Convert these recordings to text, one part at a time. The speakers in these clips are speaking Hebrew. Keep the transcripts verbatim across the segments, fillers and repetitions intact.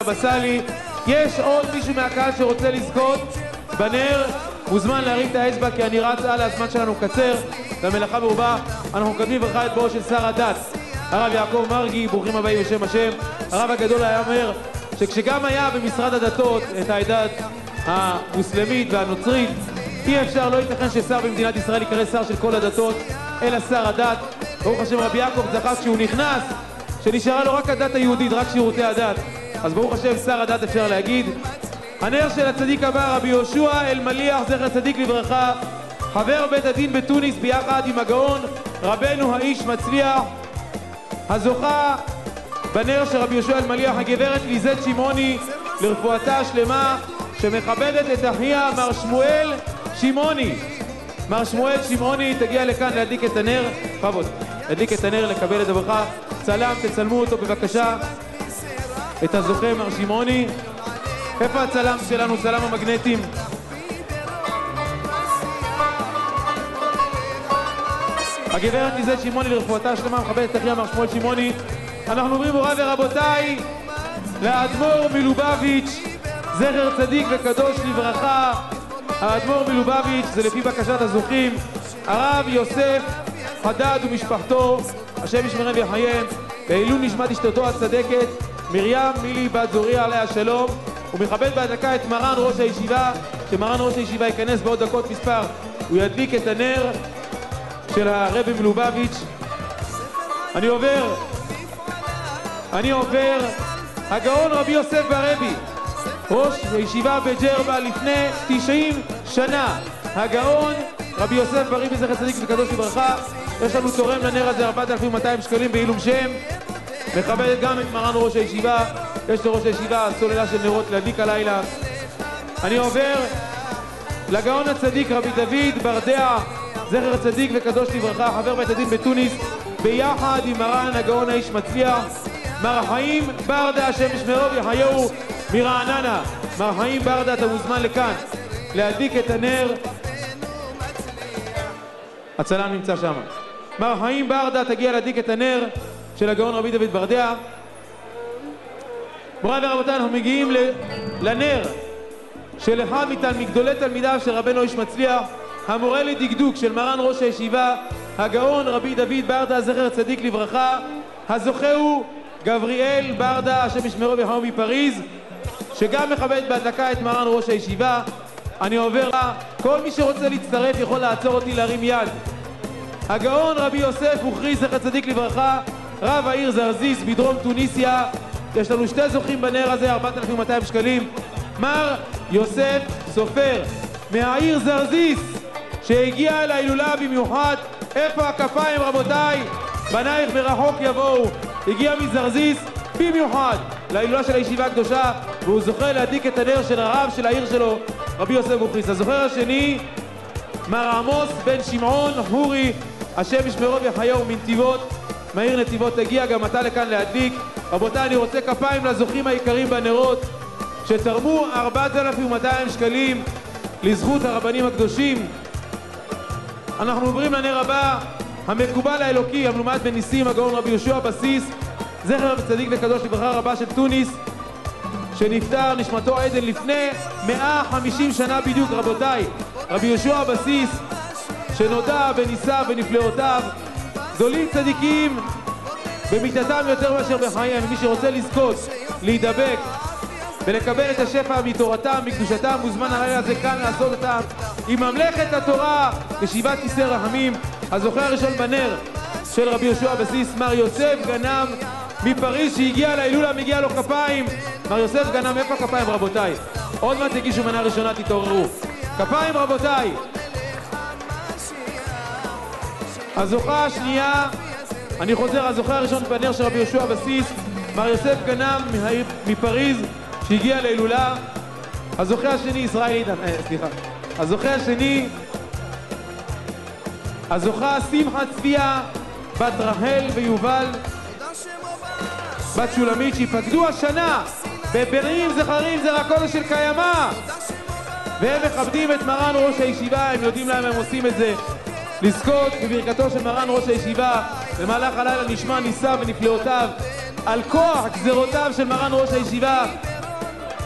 הבבא סאלי. יש עוד מישהו מהקהל שרוצה לזכות בנר? מוזמן להרים את האצבע, כי אני רץ על הזמן שלנו קצר והמלאכה מרובה. אנחנו מקדמים ברכה את בואו של שר הדת הרב יעקב מרגי, ברוכים הבאים בשם השם. הרב הגדול היה אומר שכשגם היה במשרד הדתות את העדה המוסלמית והנוצרית, אי אפשר, לא ייתכן ששר במדינת ישראל יקרא שר של כל הדתות, אלא שר הדת. ברוך השם, רבי יעקב זכה כשהוא נכנס שנשארה לו רק הדת היהודית, רק שירותי הדת, אז ברוך השם שר הדת אפשר להגיד. הנר של הצדיק הבא, רבי יהושע אלמליח זכר צדיק לברכה, חבר בית הדין בתוניס ביחד עם הגאון רבנו האיש מצליח. הזוכה בנר של רבי יהושע אלמליח, הגברת ליזת שמעוני, לרפואתה השלמה, שמכבדת את אחיה מר שמואל שמעוני. מר שמואל שמעוני תגיע לכאן להדליק את הנר, חבוד, להדליק את הנר, לקבל את הברכה. צלם, תצלמו אותו בבקשה, את הזוכה מר שמעוני. איפה הצלם שלנו, צלם המגנטים? הגברת ליזת שמעוני, לרפואתה השלמה, מכבדת את אחיה מר שמואל שמעוני. אנחנו אומרים מוריי ורבותיי לאדמו"ר מלובביץ' זכר צדיק וקדוש לברכה. האדמו"ר מלובביץ' זה לפי בקשת הזוכים, הרב יוסף חדד ומשפחתו, השם ישמרם ויחייהם, לעילוי נשמת אשתו הצדקת מרים מילי בת זוריה עליה שלום. הוא מכבד בהדלקה את מרן ראש הישיבה, שמרן ראש הישיבה ייכנס בעוד דקות מספר, הוא ידליק את הנר של הרבי מלובביץ'. אני עובר אני עובר הגאון רבי יוסף ברבי, ראש הישיבה בג'רבה לפני תשעים שנה. הגאון רבי יוסף ברבי זכר צדיק וקדוש לברכה, יש לנו תורם לנר הזה ארבעת אלפים ומאתיים שקלים בעילום שם. מכבדת גם את מרן ראש הישיבה, יש לראש הישיבה סוללה של נרות להדליק הלילה. אני עובר לגאון הצדיק רבי דוד ברדע זכר צדיק וקדוש לברכה, חבר בית הדין בתוניס ביחד עם מרן הגאון האיש מצליח, מר חיים ברדה, השם ישמרו ויחייהו, מרעננה. מר חיים ברדה, אתה מוזמן לכאן להדליק את הנר. הצלם נמצא שם. מר חיים ברדה, תגיע להדליק את הנר של הגאון רבי דוד ברדע. מוריי ורבותיי, אנחנו מגיעים לנר של אחד מגדולי תלמידיו של רבנו איש מצליח, המורה לדקדוק של מרן ראש הישיבה, הגאון רבי דוד ברדה זכר צדיק לברכה. הזוכה הוא גבריאל ברדה, השם ישמרו ויחייהו מפריז, שגם מכבד בהדלקה את מרן ראש הישיבה. אני עובר לה, כל מי שרוצה להצטרף יכול לעצור אותי, להרים יד. הגאון רבי יוסף אוכרי זכר צדיק לברכה, רב העיר זרזיס בדרום טוניסיה. יש לנו שתי זוכים בנר הזה, ארבעת אלפים ומאתיים שקלים. מר יוסף סופר מהעיר זרזיס, שהגיע להילולה במיוחד. איפה הכפיים רבותיי? בנייך מרחוק יבואו. הגיע מזרזיס במיוחד להילולה של הישיבה הקדושה, והוא זוכה להדליק את הנר של הרב של העיר שלו, רבי יוסף אוכריס. הזוכר השני, מר עמוס בן שמעון חורי, השם ישמרו ויחייהו מנתיבות, מהעיר נתיבות. תגיע גם אתה לכאן להדליק. רבותיי, אני רוצה כפיים לזוכים היקרים בנרות שתרמו ארבעת אלפים ומאתיים שקלים לזכות הרבנים הקדושים. אנחנו עוברים לנר הבא, המקובל האלוקי, המלומד בניסים, הגאון רבי יהושע בסיס זכר צדיק וקדוש לברכה, רבה של תוניס, שנפטר נשמתו עדן לפני מאה וחמישים שנה בדיוק. רבותיי, רבי יהושע בסיס שנודע בניסיו ונפלאותיו, גדולים צדיקים במיתתם יותר מאשר בחייהם. מי שרוצה לזכות, להידבק ולקבל את השפע מתורתם, מקדושתם, מוזמן הלילה הזה כאן לעשות אותם עם ממלכת התורה ישיבת כיסא רחמים. הזוכה הראשון בנר של רבי יהושע בסיס, מר יוסף גנם מפריז, שהגיע להילולה, מגיע לו כפיים. מר יוסף גנם, איפה כפיים רבותיי? עוד מעט תגישו מנה ראשונה, תתעוררו. כפיים רבותיי. הזוכה השנייה, אני חוזר, הזוכה הראשון בנר של רבי יהושע בסיס, מר יוסף גנם מפריז, שהגיע להילולה. הזוכה השני, ישראל עידן, אה, סליחה. הזוכה השני, הזוכה שמחה צביה, בת רחל ויובל, בת שולמית, שיפקדו השנה בבנים זכרים זרע קודש של קיימה, והם מכבדים את מרן ראש הישיבה. הם יודעים להם, הם עושים את זה לזכות בברכתו של מרן ראש הישיבה. במהלך הלילה נשמע ניסיו ונפלאותיו על כוח גזרותיו של מרן ראש הישיבה.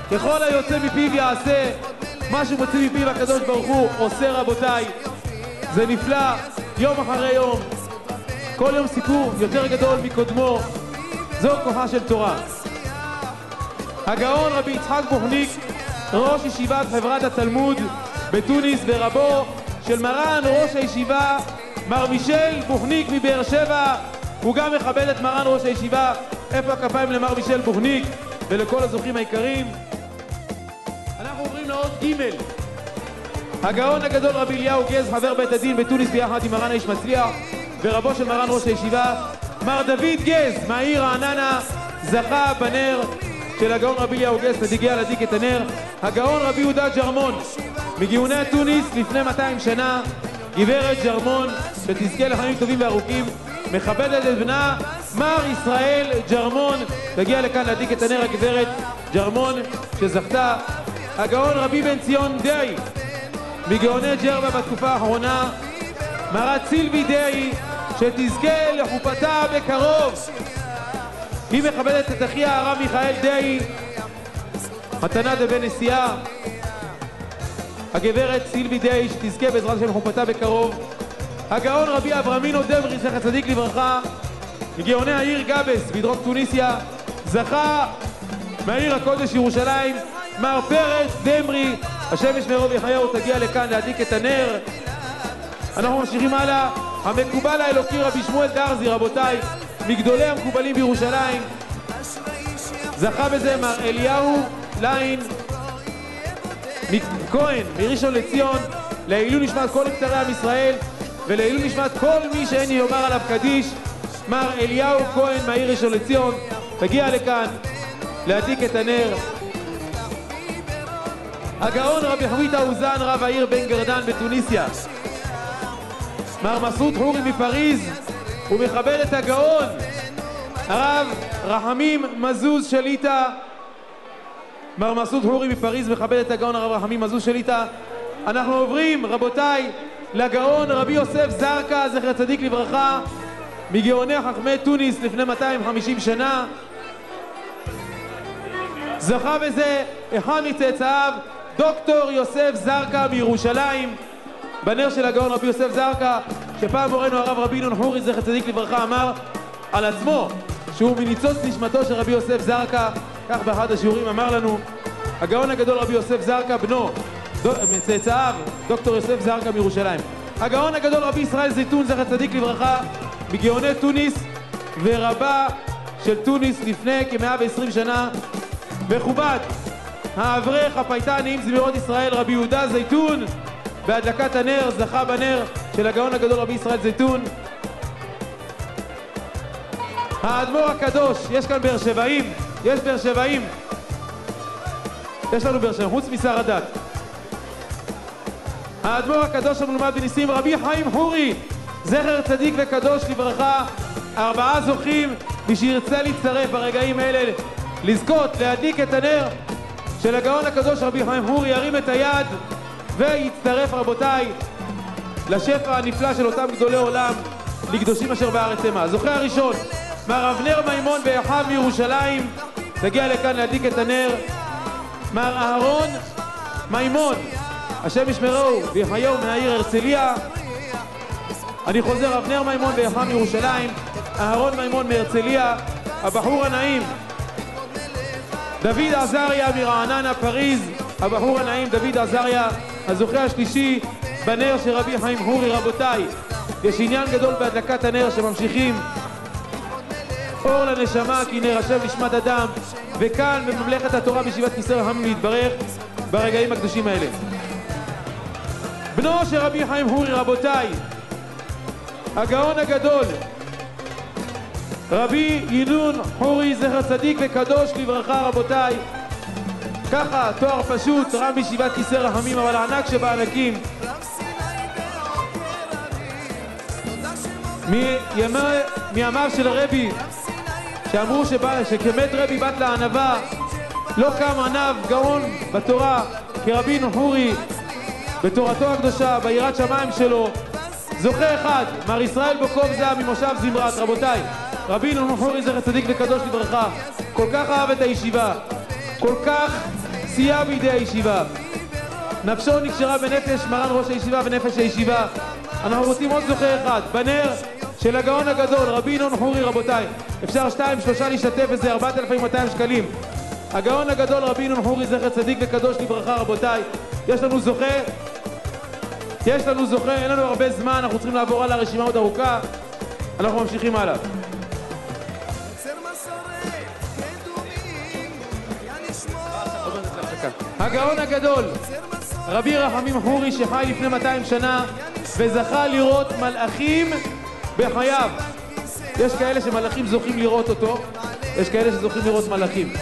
ככל היוצא מפיו יעשה, מה שמוציא מפיו הקדוש ברוך הוא עושה רבותיי. זה נפלא, יום אחרי יום, כל יום סיפור יותר גדול מקודמו. זו כוחה של תורה. הגאון רבי יצחק בוחניק, ראש ישיבת חברת התלמוד בתוניס ורבו של מרן ראש הישיבה מר מישל בוחניק מבאר שבע, הוא גם מכבד את מרן ראש הישיבה. איפה הכפיים למר מישל בוחניק ולכל הזוכים היקרים. אנחנו עוברים לעוד ג'. הגאון הגדול רבי אליהו גז, חבר בית הדין בתוניס ביחד עם מרן האיש מצליח ורבו של מרן ראש הישיבה מר דוד גז מהעיר רעננה, זכה בנר של הגאון רבי אליהו גז שהגיע להדליק את הנר. הגאון רבי יהודה ג'רמון מגאוני תוניס לפני מאתיים שנה, גברת ג'רמון שתזכה לחיים טובים וארוכים, מכבדת את בנה מר ישראל ג'רמון, תגיע לכאן להדליק את הנר הגברת ג'רמון שזכתה. הגאון רבי בן ציון דאי מגאוני ג'רבה בתקופה האחרונה, מרת סילבי דאי שתזכה לחופתה בקרוב, היא מכבדת את אחיה הרב מיכאל דאי, מתנה דבן נשיאה. הגברת סילבי דאי שתזכה בעזרת השם לחופתה בקרוב. הגאון רבי אברהמינו דמרי זכר צדיק לברכה מגאוני העיר גבס בדרום תוניסיה, זכה מהעיר הקודש ירושלים מר פרץ דמרי, השם ישמרו ויחייהו, תגיע לכאן להדליק את הנר. אנחנו ממשיכים הלאה. המקובל האלוקי רבי שמואל דרזי, רבותיי, מגדולי המקובלים בירושלים, זכה בזה מר אליהו ליין כהן מראשון לציון, לעילוי נשמת כל נפטרי עם ישראל ולעילוי נשמת כל מי שאין יאמר עליו קדיש. מר אליהו כהן מהעיר ראשון לציון, תגיע לכאן להדליק את הנר. הגאון רבי חווית האוזן רב העיר בן גרדן בתוניסיה, מר מסעוד חורי מפריז, הוא מכבד את הגאון הרב רחמים מזוז שליטה. מר מסעוד חורי מפריז מכבד את הגאון הרב רחמים מזוז שליטה. אנחנו עוברים רבותיי לגאון רבי יוסף זרקה זכר צדיק לברכה מגאוני חכמי תוניס לפני מאתיים וחמישים שנה, זכה בזה אחד מצאצאיו דוקטור יוסף זרקה מירושלים, בנר של הגאון רבי יוסף זרקה, שפעם מורנו הרב רבי נון חורי זכר צדיק לברכה אמר על עצמו שהוא מניצוץ נשמתו של רבי יוסף זרקה, כך באחד השיעורים אמר לנו הגאון הגדול רבי יוסף זרקה, בנו מצאצאיו דוקטור יוסף זרקה מירושלים. הגאון הגדול רבי ישראל זיתון זכר צדיק לברכה מגאוני תוניס ורבה של תוניס לפני כ-מאה ועשרים שנה, מכובד האברך הפייטני עם זמירות ישראל רבי יהודה זיתון, בהדלקת הנר זכה בנר של הגאון הגדול רבי ישראל זיתון. האדמו"ר הקדוש, יש כאן באר שבעים, יש באר שבעים, יש לנו באר שבעים חוץ משר הדת. האדמו"ר הקדוש המלומד בניסים רבי חיים חורי זכר צדיק וקדוש לברכה, ארבעה זוכים, מי שירצה להצטרף ברגעים אלה לזכות להדליק את הנר של הגאון הקדוש רבי חיים חורי ירים את היד ויצטרף רבותיי לשפע הנפלא של אותם גדולי עולם לקדושים אשר בארץ המה. זוכה הראשון מר אבנר מימון באחיו מירושלים, תגיע לכאן להדליק את הנר. מר אהרון מימון, השם ישמרו ויחייהו, מהעיר הרצליה. אני חוזר, אבנר מימון באחיו מירושלים, אהרון מימון מהרצליה. הבחור הנעים דוד עזריה מרעננה פריז, הבחור הנעים דוד עזריה, הזוכה השלישי בנר של רבי חיים חורי. רבותיי, יש עניין גדול בהדלקת הנר שממשיכים אור לנשמה כי נר השם נשמת אדם, וכאן בממלכת התורה בישיבת כיסא רחמים להתברך ברגעים הקדושים האלה. בנו של רבי חיים חורי, רבותיי, הגאון הגדול רבי ינון חורי זכר צדיק וקדוש לברכה. רבותיי, ככה תואר פשוט, רב בישיבת כיסא רחמים, אבל הענק שבענקים, מימיו של רבי שאמרו שבא, שכמת רבי בת לענבה לא קם ענב גאון בתורה כרבי נחורי בתורתו הקדושה ביראת שמיים שלו. זוכה אחד מר ישראל בוקוב זה ממושב זמרת. רבותיי, רבי נחורי זכר צדיק וקדוש לברכה כל כך אהב את הישיבה, כל כך סייע בידי הישיבה. נפשו נקשרה בנפש מרן ראש הישיבה ונפש הישיבה. אנחנו רוצים עוד זוכה אחד, בנר של הגאון הגדול, רבי ינון חורי. רבותיי, אפשר שתיים, שלושה להשתתף, וזה ארבעת אלפים ומאתיים שקלים. הגאון הגדול, רבי ינון חורי, זכר צדיק וקדוש לברכה. רבותיי, יש לנו זוכה, יש לנו זוכה, אין לנו הרבה זמן, אנחנו צריכים לעבור על הרשימה עוד ארוכה. אנחנו ממשיכים הלאה. הגאון הגדול, רבי רחמים חורי, שחי לפני מאתיים שנה וזכה לראות מלאכים בחייו. יש כאלה שמלאכים זוכים לראות אותו, יש כאלה שזוכים לראות מלאכים.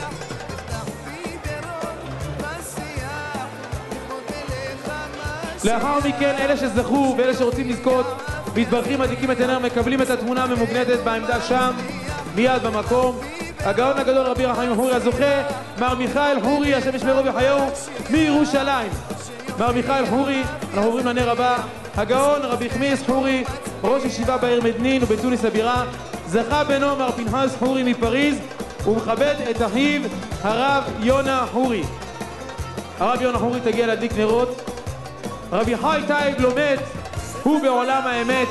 לאחר מכן אלה שזכו ואלה שרוצים לזכות מתברכים, מדליקים את הנר, מקבלים את התמונה הממוגנטת בעמדה שם מיד במקום. הגאון הגדול רבי רחמים חורי, הזוכה מר מיכאל חורי, השם ישמרו וחיו, מירושלים. מר מיכאל חורי, אנחנו עוברים לנר הבא. הגאון רבי חמיס חורי, ראש ישיבה בעיר מדנין ובתוניס הבירה, זכה בנו מר פנחס חורי מפריז, ומכבד את אחיו הרב יונה חורי. הרב יונה חורי תגיע להדליק נרות. רבי חי טייב לומד, הוא בעולם האמת.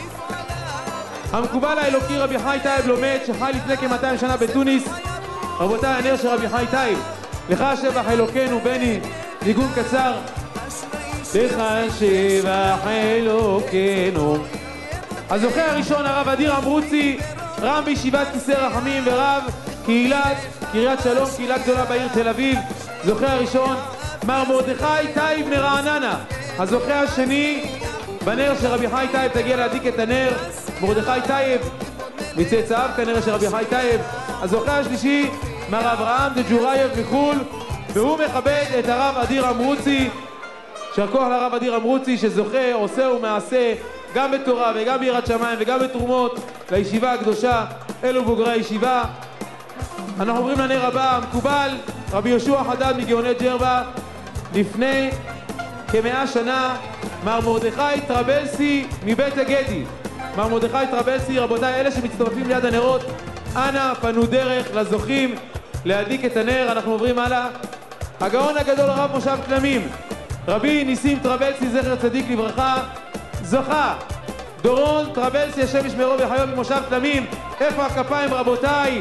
המקובל האלוקי רבי חי טייב לומד, שחי לפני כ-מאתיים שנה בתוניס. רבותיי, הנר של רבי חי טייב, לך שבח אלוקינו. בני, ניגון קצר. לך שבח אלוקינו. הזוכה הראשון, הרב אדיר אמרוצי, רם בישיבת כיסא רחמים ורב קהילת קריית שלום, קהילה גדולה בעיר תל אביב. זוכה הראשון מר מרדכי טייב מרעננה. הזוכה השני בנר של רבי חי טייב, תגיע להדליק את הנר, מרדכי טייב מצאצאיו כנראה של רבי חי טייב. הזוכה השלישי מר אברהם דג'ורייב מחול, והוא מכבד את הרב אדיר אמרוצי. יישר כוח לרב אדיר אמרוצי שזוכה, עושה ומעשה גם בתורה וגם ביראת שמיים וגם בתרומות לישיבה הקדושה. אלו בוגרי הישיבה. אנחנו עוברים לנר הבא, המקובל רבי יהושע חדד מגאוני ג'רבה, לפני כמאה שנה מר מרדכי טרבלסי מבית הגדי. מר מרדכי טרבלסי. רבותיי, אלה שמצטרפים ליד הנרות, אנא פנו דרך לזוכים להדליק את הנר. אנחנו עוברים הלאה. הגאון הגדול הרב מושב תלמים, רבי ניסים טרבלסי זכר צדיק לברכה, זוכה דורון טרבלסי, השם ישמרו וחיו, ממושב תלמים. איפה הכפיים רבותיי?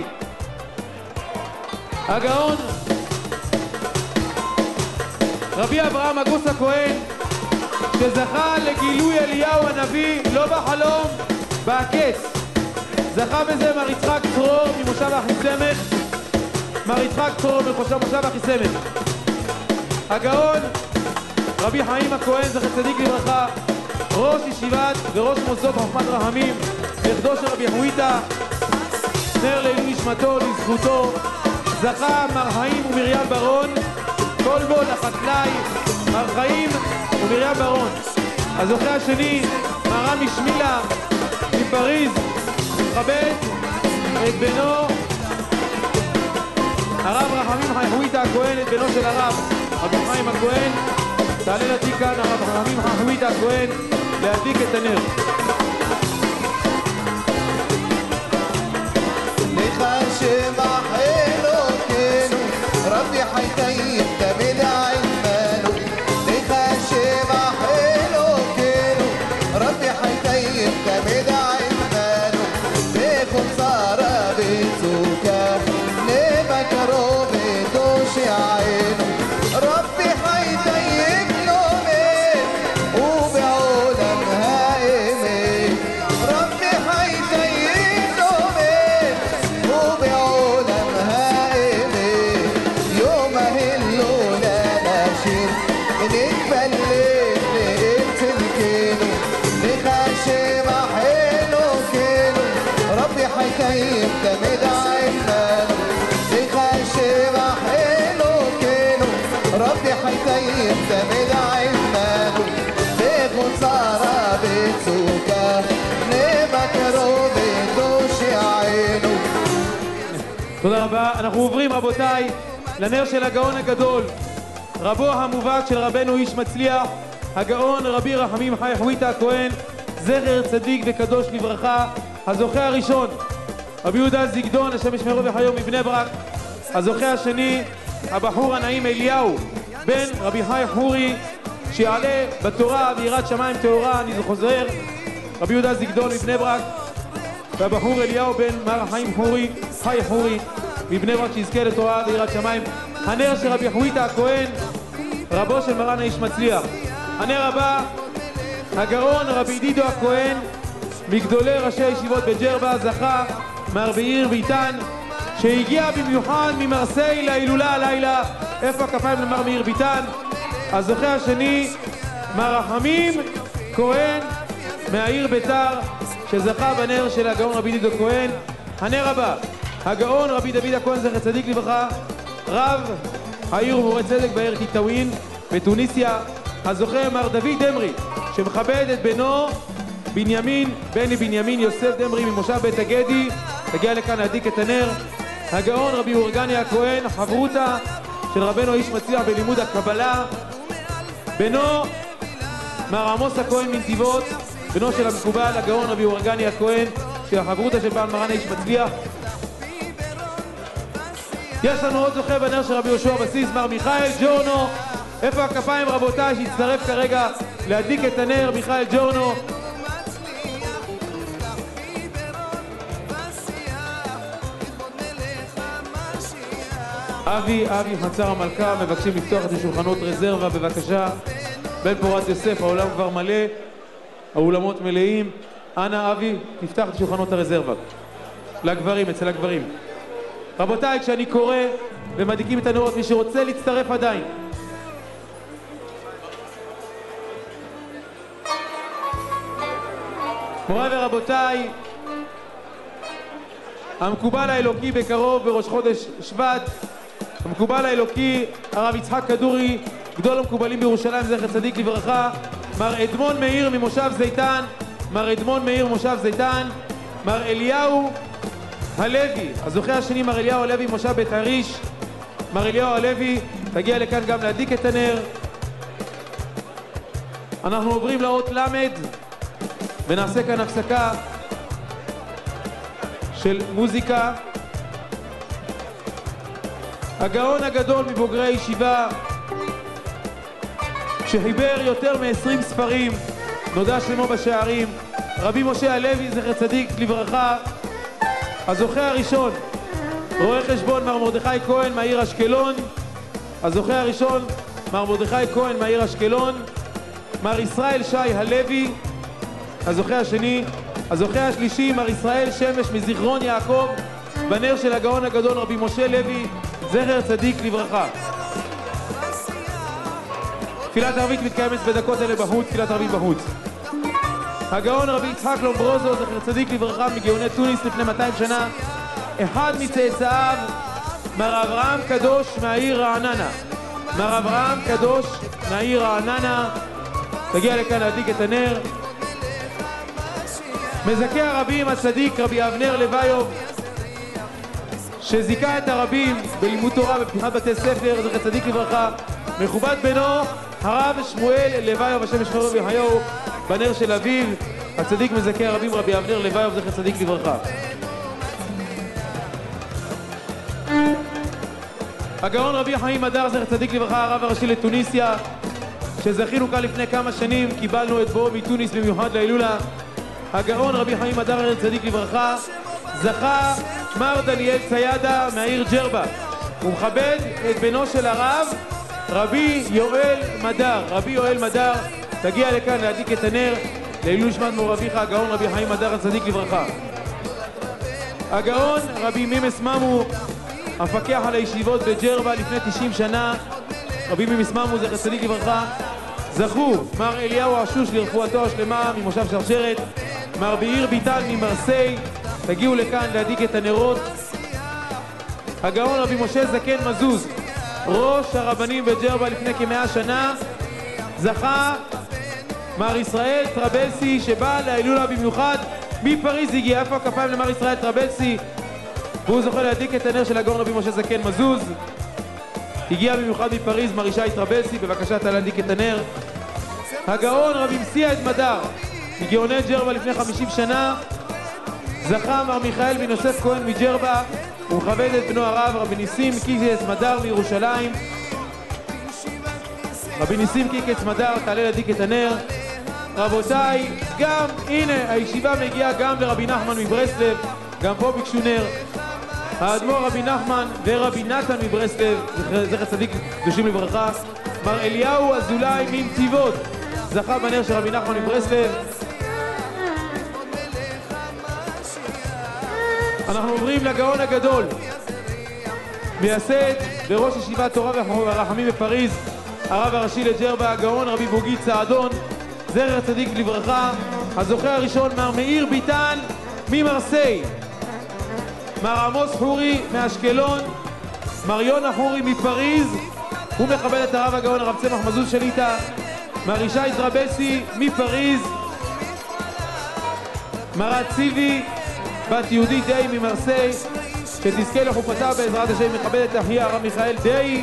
הגאון רבי אברהם אגוס הכהן, שזכה לגילוי אליהו הנביא לא בחלום, בהקץ. זכה בזה מר יצחק צרור ממושב אחיסמך, מר יצחק צרור ממושב אחיסמך. הגאון רבי חיים הכהן זכר צדיק לברכה, ראש ישיבת וראש מוסדות חוכמת רחמים, נכדו של רבי חוויטה, נר לעילוי נשמתו לזכותו. זכה מר חיים ומרים ברון, כל בו לחקלאי, מר חיים ומרים ברון. הזוכה השני מר רמי שמילה מפריז, מכבד את בנו הרב רחמים חוויטה הכהן, את בנו של הרב רבי חיים הכהן. תעלה להדליק כאן הרב רחמים חוויטה הכהן להדליק את הנר. לך שבח אלוקינו, רבי חי טייב תמיד עמנו. לך שבח אלוקינו, רבי חי טייב תמיד עמנו. בחוצרה בצוקה נבקרו ותושיענו. רבי חי טייב לומד ובעולם האמת. רבי חי טייב לומד ובעולם האמת. יום ההילולה נשיר ונתפלל לאצלכנו. לך שבח אלוקינו, רבי חי טייב תמיד עמנו. לך שבח אלוקינו, רבי חי טייב תמיד עמנו. בחוצרה בצוקה נבקרו ותושיענו. תודה רבה. אנחנו עוברים רבותיי לנר של הגאון הגדול, רבו המובהק של רבנו איש מצליח, הגאון רבי רחמים חי חוויטה הכהן, זכר צדיק וקדוש לברכה. הזוכה הראשון רבי יהודה זיגדון, השם ישמרו וחיו, מבני ברק. הזוכה השני הבחור הנעים אליהו בן רבי חי חורי, שיעלה בתורה ויראת שמיים טהורה. אני חוזר, רבי יהודה זגדון מבני ברק, והבחור אליהו בן מר חיים חורי, חי חורי מבני ברק, שיזכה לתורה ויראת שמיים. הנר של רבי חוויתה הכהן, רבו של מרן האיש מצליח. הנר הבא, הגאון רבי דידו הכהן, מגדולי ראשי הישיבות בג'רבה, זכה מר בעיר ביטן, שהגיע במיוחד ממרסיי להילולה הלילה. איפה הכפיים למר מאיר ביטן? הזוכה השני, מר רחמים כהן מהעיר ביתר, שזכה בנר של הגאון רבי דידו כהן. הנר הבא, הגאון רבי דוד הכהן זכר צדיק לברכה, רב העיר ומורה צדק בעיר טיטאווין בתוניסיה. הזוכה מר דוד דמרי, שמכבד את בנו בנימין, בני בנימין יוסף דמרי ממושב בית הגדי, תגיע לכאן להדליק את הנר. הגאון רבי אורגני הכהן, חברותה של רבנו איש מצליח בלימוד הקבלה. בנו מר עמוס הכהן מנתיבות, בנו של המקובל הגאון רבי אורגני הכהן, של החברותה של בעל מרן האיש מצליח. יש לנו עוד זוכה בנר של רבי יהושע בסיס, מר מיכאל ג'ורנו. איפה הכפיים רבותיי, שהצטרף כרגע להדליק את הנר? מיכאל ג'ורנו. אבי, אבי חצר המלכה, מבקשים לפתוח את השולחנות רזרבה בבקשה. בן פורת יוסף, העולם כבר מלא, האולמות מלאים. אנא אבי, תפתח את שולחנות הרזרבה לגברים, אצל הגברים. רבותיי, כשאני קורא ומדליקים את הנרות, מי שרוצה להצטרף עדיין, מוריי ורבותיי, המקובל האלוקי בקרוב בראש חודש שבט, המקובל האלוקי הרב יצחק כדורי, גדול המקובלים בירושלים זכר צדיק לברכה, מר אדמון מאיר ממושב זיתן, מר אדמון מאיר ממושב זיתן, מר אליהו הלוי, הזוכה השני מר אליהו הלוי ממושב בית הריש. מר אליהו הלוי, תגיע לכאן גם להדליק את הנר. אנחנו עוברים לאות למד ונעשה כאן הפסקה של מוזיקה. הגאון הגדול מבוגרי הישיבה, שחיבר יותר מ-עשרים ספרים, נודע שמו בשערים, רבי משה הלוי זכר צדיק לברכה. הזוכה הראשון, רואה חשבון מר מרדכי כהן מהעיר אשקלון. הזוכה הראשון, מר מרדכי כהן מהעיר אשקלון. מר ישראל שי הלוי. הזוכה השני, הזוכה השלישי, מר ישראל שמש מזיכרון יעקב, בנר של הגאון הגדול רבי משה לוי זכר צדיק לברכה. תפילת ערבית מתקיימת בדקות אלה בחוץ, תפילת ערבית בחוץ. הגאון רבי יצחק לומברוזו זכר צדיק לברכה מגאוני תוניס לפני מאתיים שנה, אחד מצאצאיו מר אברהם קדוש מהעיר רעננה. מר אברהם קדוש מהעיר רעננה, תגיע לכאן להדליק את הנר. מזכה הרבים הצדיק רבי אבנר לויוב, שזיכה את הרבים בלימוד תורה בפתיחת בתי ספר זכר צדיק לברכה. מכובד בנו הרב שמואל לויוב, השם ישמרו ויחיו, בנר של אביו. הצדיק מזכה הרבים רבי אבנר לויוב זכר צדיק לברכה. הגאון רבי חיים אדר זכר צדיק לברכה, הרב הראשי לתוניסיה, שזכינו כאן לפני כמה שנים, קיבלנו את בואו מתוניס במיוחד להילולה. הגאון רבי חיים אדר זכר צדיק לברכה, זכה מר דניאל ציידה מהעיר ג'רבה. הוא מכבד את בנו של הרב רבי יואל מדר. רבי יואל מדר, תגיע לכאן להדליק את הנר לעילוי נשמת מור אביך הגאון רבי חיים אדר הצדיק לברכה. הגאון רבי מימס ממו, המפקח על הישיבות בג'רבה לפני תשעים שנה, רבי מימס ממו זכר צדיק לברכה. זכו מר אליהו עשוש לרפואתו השלמה ממושב שרשרת, מר בעיר ביטל ממרסיי, תגיעו לכאן להדליק את הנרות. הגאון רבי משה זקן מזוז, ראש הרבנים בג'רבה לפני כמאה שנה, זכה מר ישראל טרבלסי, שבא להילולה במיוחד מפריז. הגיע, איפה הכפיים למר ישראל טרבלסי, והוא זוכה להדליק את הנר של הגאון רבי משה זקן מזוז. הגיע במיוחד מפריז מר ישי טרבלסי, בבקשה להדליק את הנר. הגאון רבי מסיע את מדר מגאוני ג'רבה לפני חמישים שנה, זכה מר מיכאל בן יוסף כהן מג'רבה, ומכבד את בנו הרב רבי ניסים קיקץ מדר מירושלים. רבי ניסים קיקץ מדר, תעלה להדליק את הנר. רבותיי, גם הנה הישיבה מגיעה גם לרבי נחמן מברסלב, גם פה ביקשו נר. האדמו"ר רבי נחמן ורבי נתן מברסלב, זכר צדיק קדושים לברכה. מר אליהו אזולאי מנתיבות זכה בנר של רבי נחמן מברסלב. אנחנו עוברים לגאון הגדול, מייסד וראש ישיבת תורה ורחמים בפריז, הרב הראשי לג'רבה, הגאון רבי בוגית סעדון, זכר צדיק לברכה. הזוכה הראשון מר מאיר ביטן ממרסיי, מר עמוס חורי מאשקלון, מר יונה חורי מפריז, הוא מכבד את הרב הגאון הרב צמח מזוז שליטה, מר ישי דרבסי מפריז, מרת ציבי בת יהודית די ממרסיי, שתזכה לחופתה בעזרת השם, מכבד את אחיה הרב מיכאל די.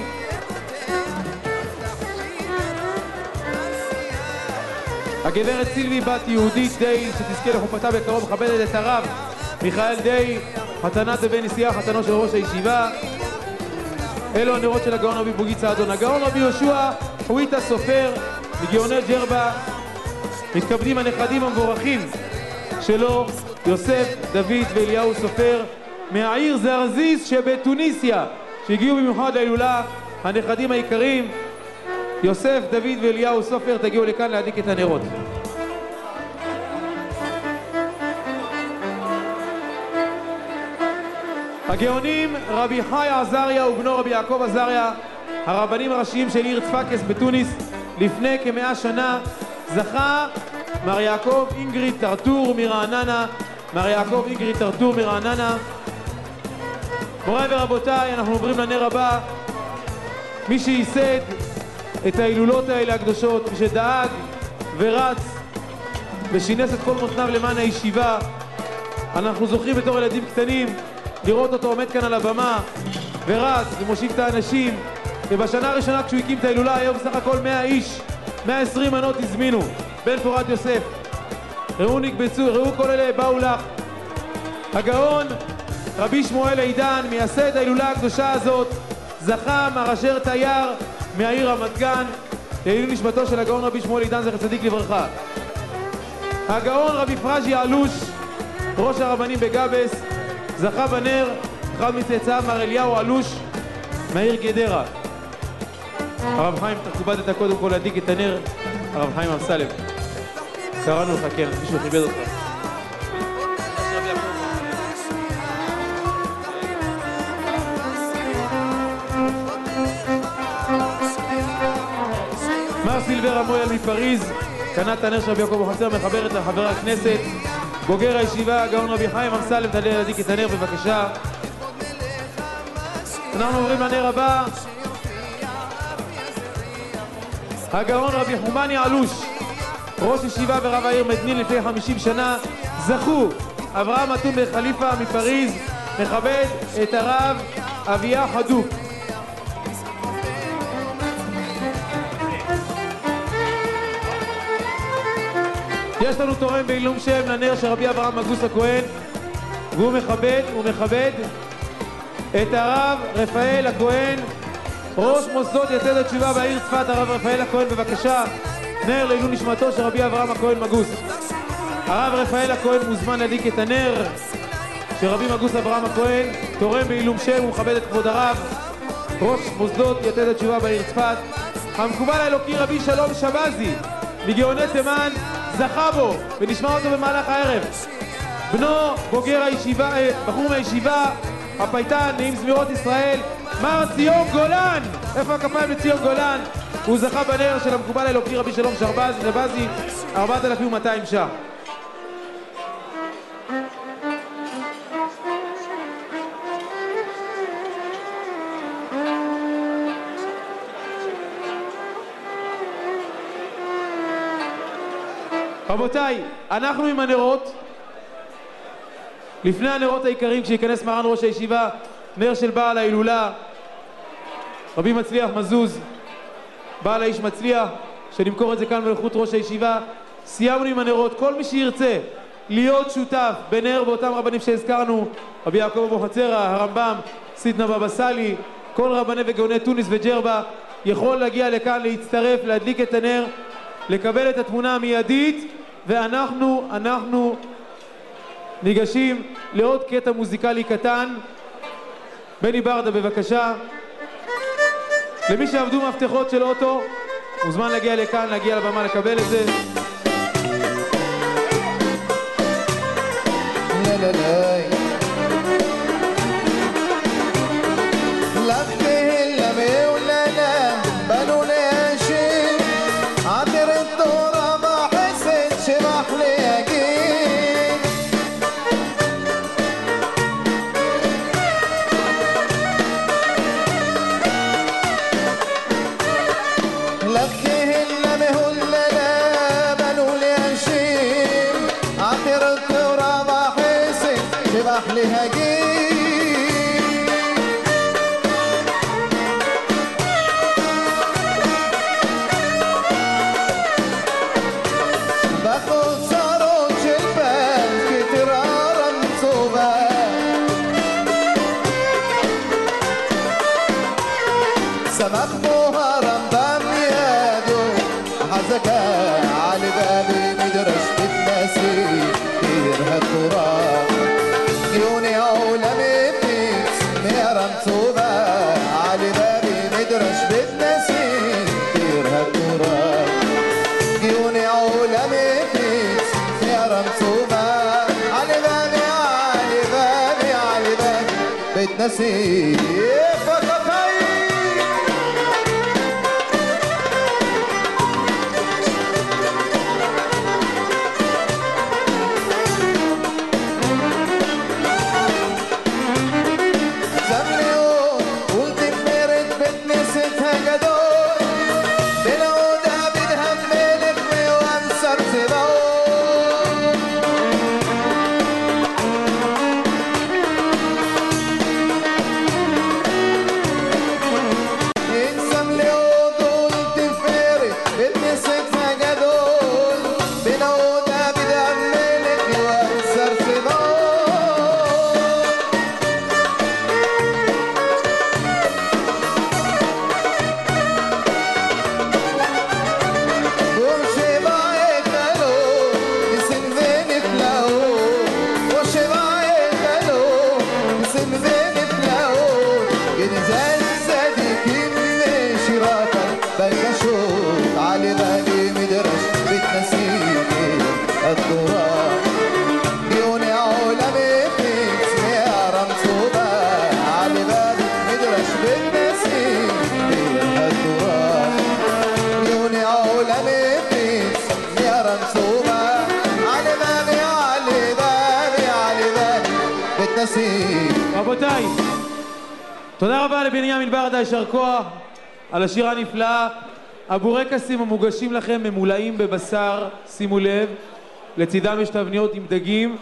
הגברת סילבי בת יהודית די, שתזכה לחופתה בקרוב, מכבדת את הרב מיכאל די, חתנת בן נשיאה, חתנו של ראש הישיבה. אלו הנרות של הגאון רבי בוגית סעדון. הגאון רבי יהושע חוויטה סופר מגאוני ג'רבה, מתכבדים הנכדים המבורכים שלו, יוסף, דוד ואליהו סופר מהעיר זרזיס שבתוניסיה, שהגיעו במיוחד להילולה. הנכדים העיקרים יוסף, דוד ואליהו סופר, תגיעו לכאן להדליק את הנרות. הגאונים רבי חי עזריה ובנו רבי יעקב עזריה, הרבנים הראשיים של עיר צפקס בתוניס, לפני כמאה שנה זכה מר יעקב אינגריד טרטור מרעננה, מר יעקב אינגריד טרטור מרעננה. מוריי ורבותיי, אנחנו עוברים לנר הבא. מי שייסד את ההילולות האלה הקדושות, מי שדאג ורץ ושינס את כל מותניו למען הישיבה, אנחנו זוכרים בתור ילדים קטנים לראות אותו עומד כאן על הבמה ורץ ומושיב את האנשים. ובשנה הראשונה כשהוא הקים את ההילולה היום בסך הכל מאה איש, מאה ועשרים מנות הזמינו, בן פורת יוסף. ראו נקבצו, ראו כל אלה באו לך. הגאון רבי שמואל עידן, מייסד ההילולה הקדושה הזאת, זכה מר אשר תייר מהעיר רמת גן, לעילוי נשמתו של הגאון רבי שמואל עידן זכר צדיק לברכה. הגאון רבי פראז'י אלוש, ראש הרבנים בגבס, זכה בנר, אחד מצאצאיו מר אליהו אלוש מהעיר גדרה. הרב חיים, תכובד את קודם כל להדליק את הנר. הרב חיים אמסלם, קראנו לך, כן, מישהו כיבד אותך. מר סילבר המויאל מפריז, קנה את הנר של רבי יעקב אבוחצירא, מחברת לחבר הכנסת בוגר הישיבה הגאון רבי חיים אמסלם. תעלה להדליק את הנר בבקשה. אנחנו עוברים לנר הבא. הגאון רבי חומני אלוש, ראש ישיבה ורב העיר מדנין לפני חמישים שנה, זכו אברהם אתון בחליפה מפריז, מכבד את הרב אביה חדוק. יש לנו תורם בעילום שם לנר של רבי אברהם מגוס הכהן, והוא מכבד, הוא מכבד את הרב רפאל הכהן, ראש מוסדות יתד התשובה בעיר צפת. הרב רפאל הכהן, בבקשה, נר לעילוי נשמתו של רבי אברהם הכהן מגוס. הרב רפאל הכהן מוזמן להדליק את הנר של רבי מגוס אברהם הכהן, תורם בעילום שם ומכבד את כבוד הרב, ראש מוסדות יתד התשובה בעיר צפת. המקובל האלוקי רבי שלום שבזי מגאוני תימן זכה בו, ונשמע אותו במהלך הערב. בנו בוגר הישיבה, בחור מהישיבה, הפייטן נעים זמירות ישראל, מר ציון גולן. איפה הכפיים לציון גולן? הוא זכה בנר של המקובל האלוקי רבי שלום שבזי, ארבעת אלפים ומאתיים ש"ח. רבותיי, אנחנו עם הנרות. לפני הנרות העיקריים, כשיכנס מרן ראש הישיבה, נר של בעל ההילולה רבי מצליח מזוז, בעל האיש מצליח, שנמכור את זה כאן בלכות ראש הישיבה. סיימנו עם הנרות. כל מי שירצה להיות שותף בנר באותם רבנים שהזכרנו, רבי יעקב אבוחצירא, הרמב"ם, סידנא בבא סאלי, כל רבני וגאוני תוניס וג'רבה, יכול להגיע לכאן, להצטרף, להדליק את הנר, לקבל את התמונה המיידית, ואנחנו, אנחנו ניגשים לעוד קטע מוזיקלי קטן. בני ברדה, בבקשה. למי שעבדו מפתחות של אוטו, מוזמן להגיע לכאן, להגיע לבמה, לקבל את זה. لا لا لا لفته اللمي ولا لا بنو ناشي عطر الدورة ما حسن شبح لي أكيد لفته اللمي ولا لا بنو ناشي عطر الدورة ما حسن شبح لي أكيد سمخموها رمضان يادو حزكا على بابي مدرش بتناسي كيرها التراب ديوني عولمي بيكس ميرا مصوبة على بابي مدرش بتناسي كيرها التراب ديوني عولمي بيكس ميرا مصوبة على بابي على بابي على بابي بتناسي רבותיי, תודה רבה לבנימין ברדה, יישר כוח על השירה הנפלאה. הבורקסים המוגשים לכם ממולאים בבשר, שימו לב, לצידם יש תבניות עם דגים.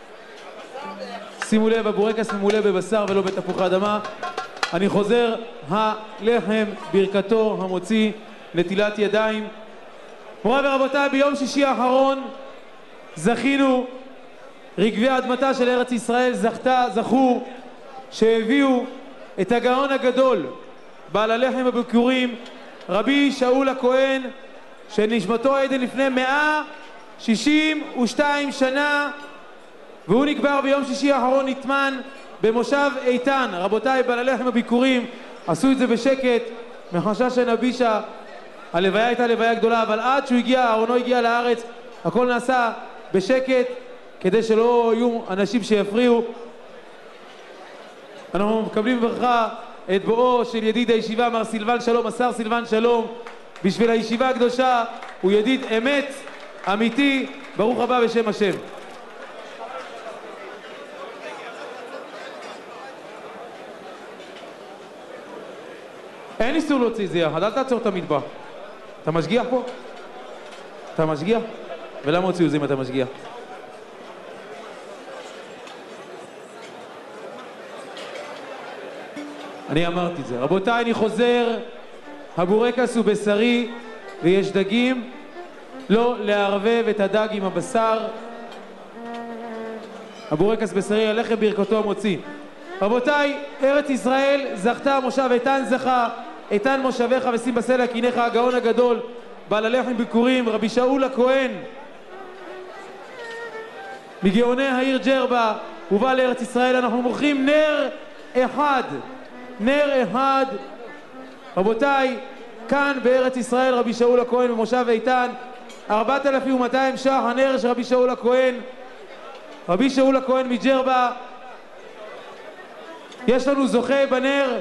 שימו לב, הבורקס ממולא בבשר ולא בתפוחי אדמה. אני חוזר, הלחם, ברכתו, המוציא, נטילת ידיים. מוריי ורבותיי, ביום שישי האחרון זכינו, רגבי אדמתה של ארץ ישראל זכתה, זכו, שהביאו את הגאון הגדול, בעל הלחם הביקורים, רבי שאול הכהן, שנשמתו עדן לפני מאה שישים ושתיים שנה, והוא נקבר ביום שישי האחרון נטמן במושב איתן. רבותיי, בעל הלחם הביקורים עשו את זה בשקט, מחשש שנבישה. הלוויה הייתה לוויה גדולה, אבל עד שהוא הגיע, אהרונו הגיע לארץ, הכל נעשה בשקט, כדי שלא יהיו אנשים שיפריעו. אנחנו מקבלים בברכה את בואו של ידיד הישיבה, מר סילבן שלום, השר סילבן שלום, בשביל הישיבה הקדושה. הוא ידיד אמת, אמיתי. ברוך הבא בשם השם. אין איסור להוציא זה יחד, אל תעצור את המטבח. אתה משגיח פה? אתה משגיח? ולמה הוציאו זה אם אתה משגיח? אני אמרתי את זה. רבותיי, אני חוזר, הבורקס הוא בשרי ויש דגים, לא לערבב את הדג עם הבשר. הבורקס בשרי, הלחם ברכתו המוציא. רבותיי, ארץ ישראל זכתה, מושב איתן זכה, איתן מושביך ושים בסלע קיניך, הגאון הגדול, בעל הלחם ביקורים, רבי שאול הכהן, מגאוני העיר ג'רבה, ובא לארץ ישראל. אנחנו מוכרים נר אחד, נר אחד, רבותיי, כאן בארץ ישראל, רבי שאול הכהן במושב איתן, ארבעת אלפים ומאתיים ש"ח, הנר של רבי שאול הכהן, רבי שאול הכהן מג'רבה. יש לנו זוכה בנר,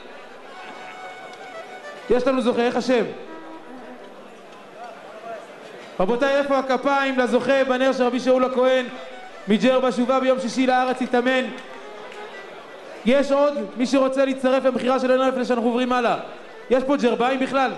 יש לנו זוכה, איך השם? רבותיי, איפה הכפיים לזוכה בנר של רבי שאול הכהן מג'רבה, שהובא ביום שישי לארץ להתאמן? יש עוד מי שרוצה להצטרף למכירה של הנר לפני שאנחנו עוברים הלאה? יש פה ג'רבאים בכלל?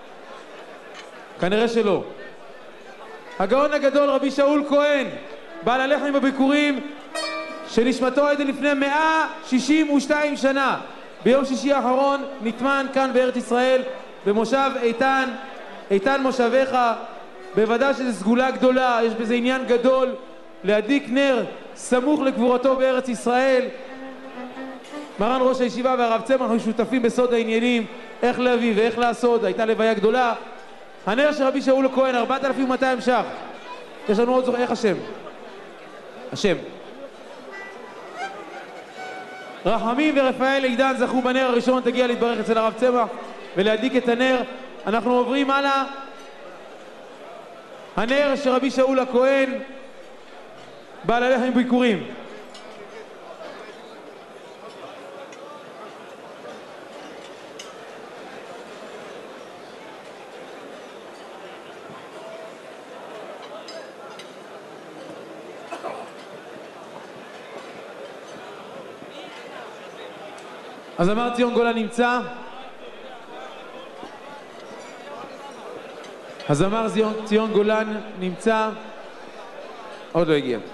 כנראה שלא. הגאון הגדול רבי שאול כהן, בעל הלחם בביקורים, שנשמתו עדן לפני מאה שישים ושתיים שנה, ביום שישי האחרון נטמן כאן בארץ ישראל במושב איתן, איתן מושביך. בוודאי שזו סגולה גדולה, יש בזה עניין גדול להדליק נר סמוך לקבורתו בארץ ישראל. מרן ראש הישיבה והרב צמח היו שותפים בסוד העניינים, איך להביא ואיך לעשות, הייתה לוויה גדולה. הנר של רבי שאול הכהן, ארבעת אלפים ומאתיים ש"ח. יש לנו עוד זוכר, איך השם? השם רחמים ורפאל עידן זכו בנר הראשון, תגיע להתברך אצל הרב צמח ולהדליק את הנר. אנחנו עוברים הלאה. הנר של רבי שאול הכהן, בעל הלחם ביקורים. הזמר ציון גולן נמצא? הזמר ציון גולן נמצא? עוד לא הגיע.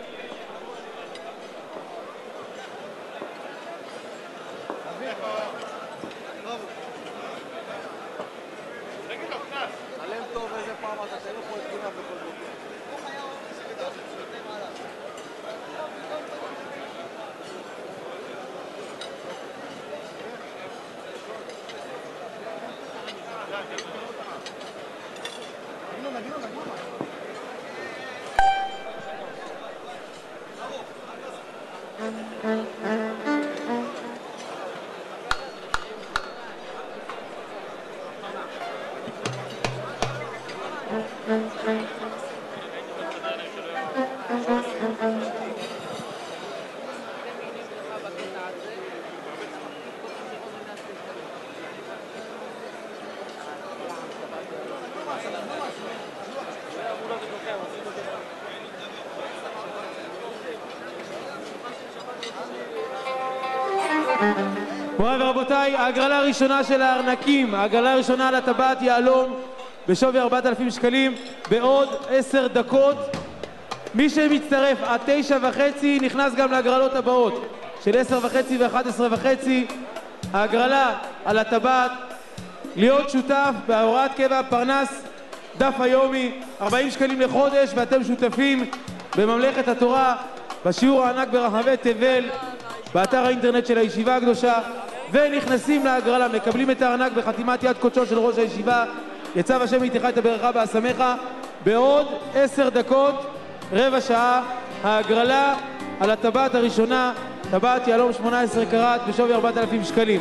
מוריי ורבותיי, ההגרלה הראשונה של הארנקים, ההגרלה הראשונה על הטבעת יהלום בשווי ארבעת אלפים שקלים בעוד עשר דקות. מי שמצטרף עד תשע וחצי נכנס גם להגרלות הבאות של עשר וחצי ואחת עשרה וחצי. ההגרלה על הטבעת, להיות שותף בהוראת קבע פרנס דף היומי, ארבעים שקלים לחודש, ואתם שותפים בממלכת התורה בשיעור הענק ברחבי תבל באתר האינטרנט של הישיבה הקדושה, ונכנסים להגרלה, מקבלים את הארנק בחתימת יד קודשו של ראש הישיבה, יצב השם איתך את הברכה בהשמך. בעוד עשר דקות, רבע שעה, ההגרלה על הטבעת הראשונה, טבעת יהלום שמונה עשרה קראט בשווי ארבעת אלפים שקלים.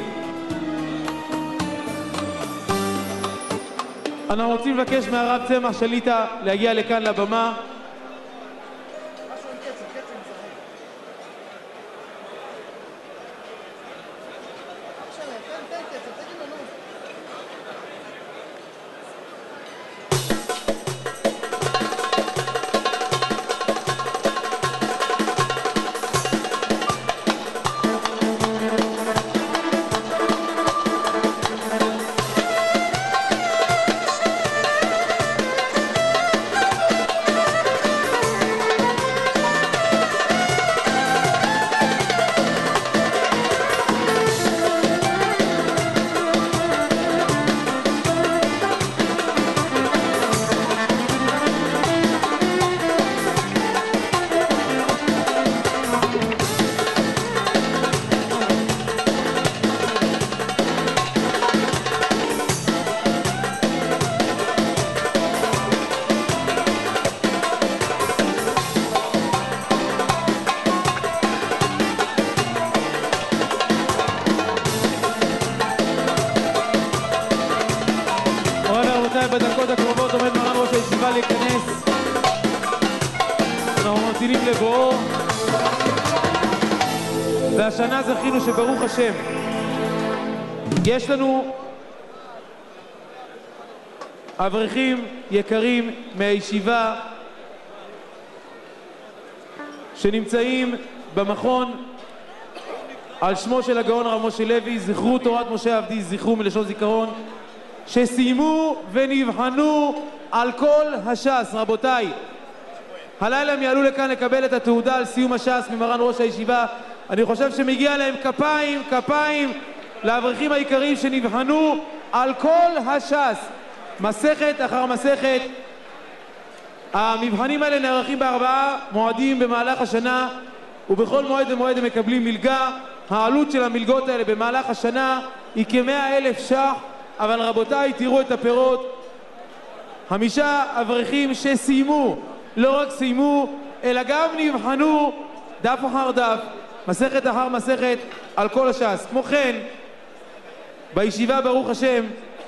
אנחנו רוצים לבקש מהרב צמח שליטה להגיע לכאן לבמה. בדקות הקרובות עומד מרן ראש הישיבה להיכנס. אנחנו ממתינים לבואו, והשנה זכינו שברוך השם יש לנו אברכים יקרים מהישיבה שנמצאים במכון על שמו של הגאון הרב משה לוי, זכרו תורת משה עבדי, זכרו מלשון זיכרון, שסיימו ונבחנו על כל הש"ס. רבותיי, הלילה הם יעלו לכאן לקבל את התעודה על סיום הש"ס ממרן ראש הישיבה. אני חושב שמגיע להם כפיים, כפיים לאברכים העיקריים שנבחנו על כל הש"ס, מסכת אחר מסכת. המבחנים האלה נערכים בארבעה מועדים במהלך השנה, ובכל מועד ומועד הם מקבלים מלגה. העלות של המלגות האלה במהלך השנה היא כמאה אלף ש"ח, אבל רבותיי, תראו את הפירות. חמישה אברכים שסיימו, לא רק סיימו, אלא גם נבחנו דף אחר דף, מסכת אחר מסכת על כל הש"ס. כמו כן, בישיבה ברוך השם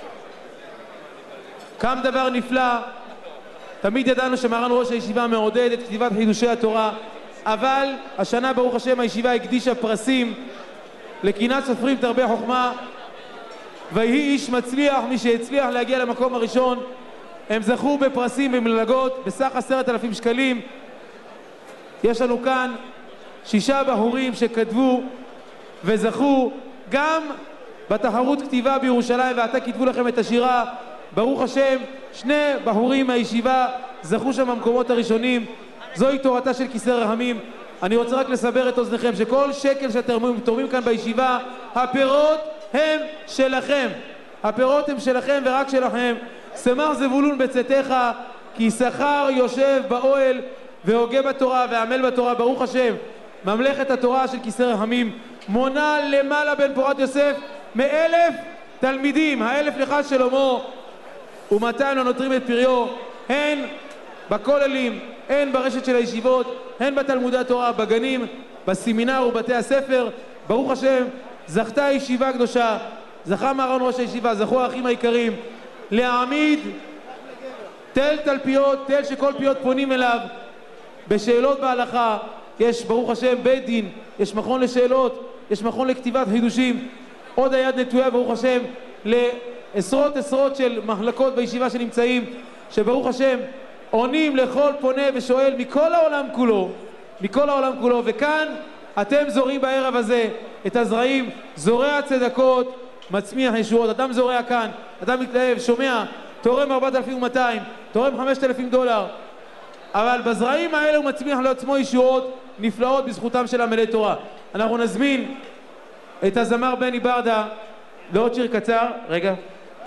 קם דבר נפלא. תמיד ידענו שמרן ראש הישיבה מעודד את כתיבת חידושי התורה, אבל השנה ברוך השם הישיבה הקדישה פרסים לקינת סופרים תרבה חוכמה, ויהי איש מצליח, מי שהצליח להגיע למקום הראשון. הם זכו בפרסים ומלגות בסך עשרת אלפים שקלים. יש לנו כאן שישה בחורים שכתבו וזכו גם בתחרות כתיבה בירושלים, ועתה כתבו לכם את השירה. ברוך השם, שני בחורים מהישיבה זכו שם במקומות הראשונים. זוהי תורתה של כיסא רחמים. אני רוצה רק לסבר את אוזניכם שכל שקל שאתם תורמים כאן בישיבה, הפירות הם שלכם. הפירות הם שלכם ורק שלכם. שמח זבולון בצאתך, כי שכר יושב באוהל והוגה בתורה ועמל בתורה. ברוך השם, ממלכת התורה של כיסא רחמים מונה למעלה בן פורת יוסף מאלף תלמידים. האלף לך שלמה ומאתיים הנותרים את פריו, הן בכוללים, הן ברשת של הישיבות, הן בתלמודי התורה, בגנים, בסמינר ובתי הספר. ברוך השם, זכתה ישיבה קדושה, זכה מרן ראש הישיבה, זכו האחים העיקרים להעמיד תל תלפיות, תל שכל פיות פונים אליו בשאלות בהלכה. יש ברוך השם בית דין, יש מכון לשאלות, יש מכון לכתיבת חידושים. עוד היד נטויה ברוך השם לעשרות עשרות של מחלקות בישיבה שנמצאים, שברוך השם עונים לכל פונה ושואל מכל העולם כולו, מכל העולם כולו. וכאן אתם זורים בערב הזה את הזרעים, זורע צדקות, מצמיח ישועות. אדם זורע כאן, אדם מתלהב, שומע, תורם ארבעת אלפים ומאתיים, תורם חמשת אלפים דולר, אבל בזרעים האלה הוא מצמיח לעצמו ישועות נפלאות בזכותם של עמלי תורה. אנחנו נזמין את הזמר בני ברדה לעוד שיר קצר. רגע,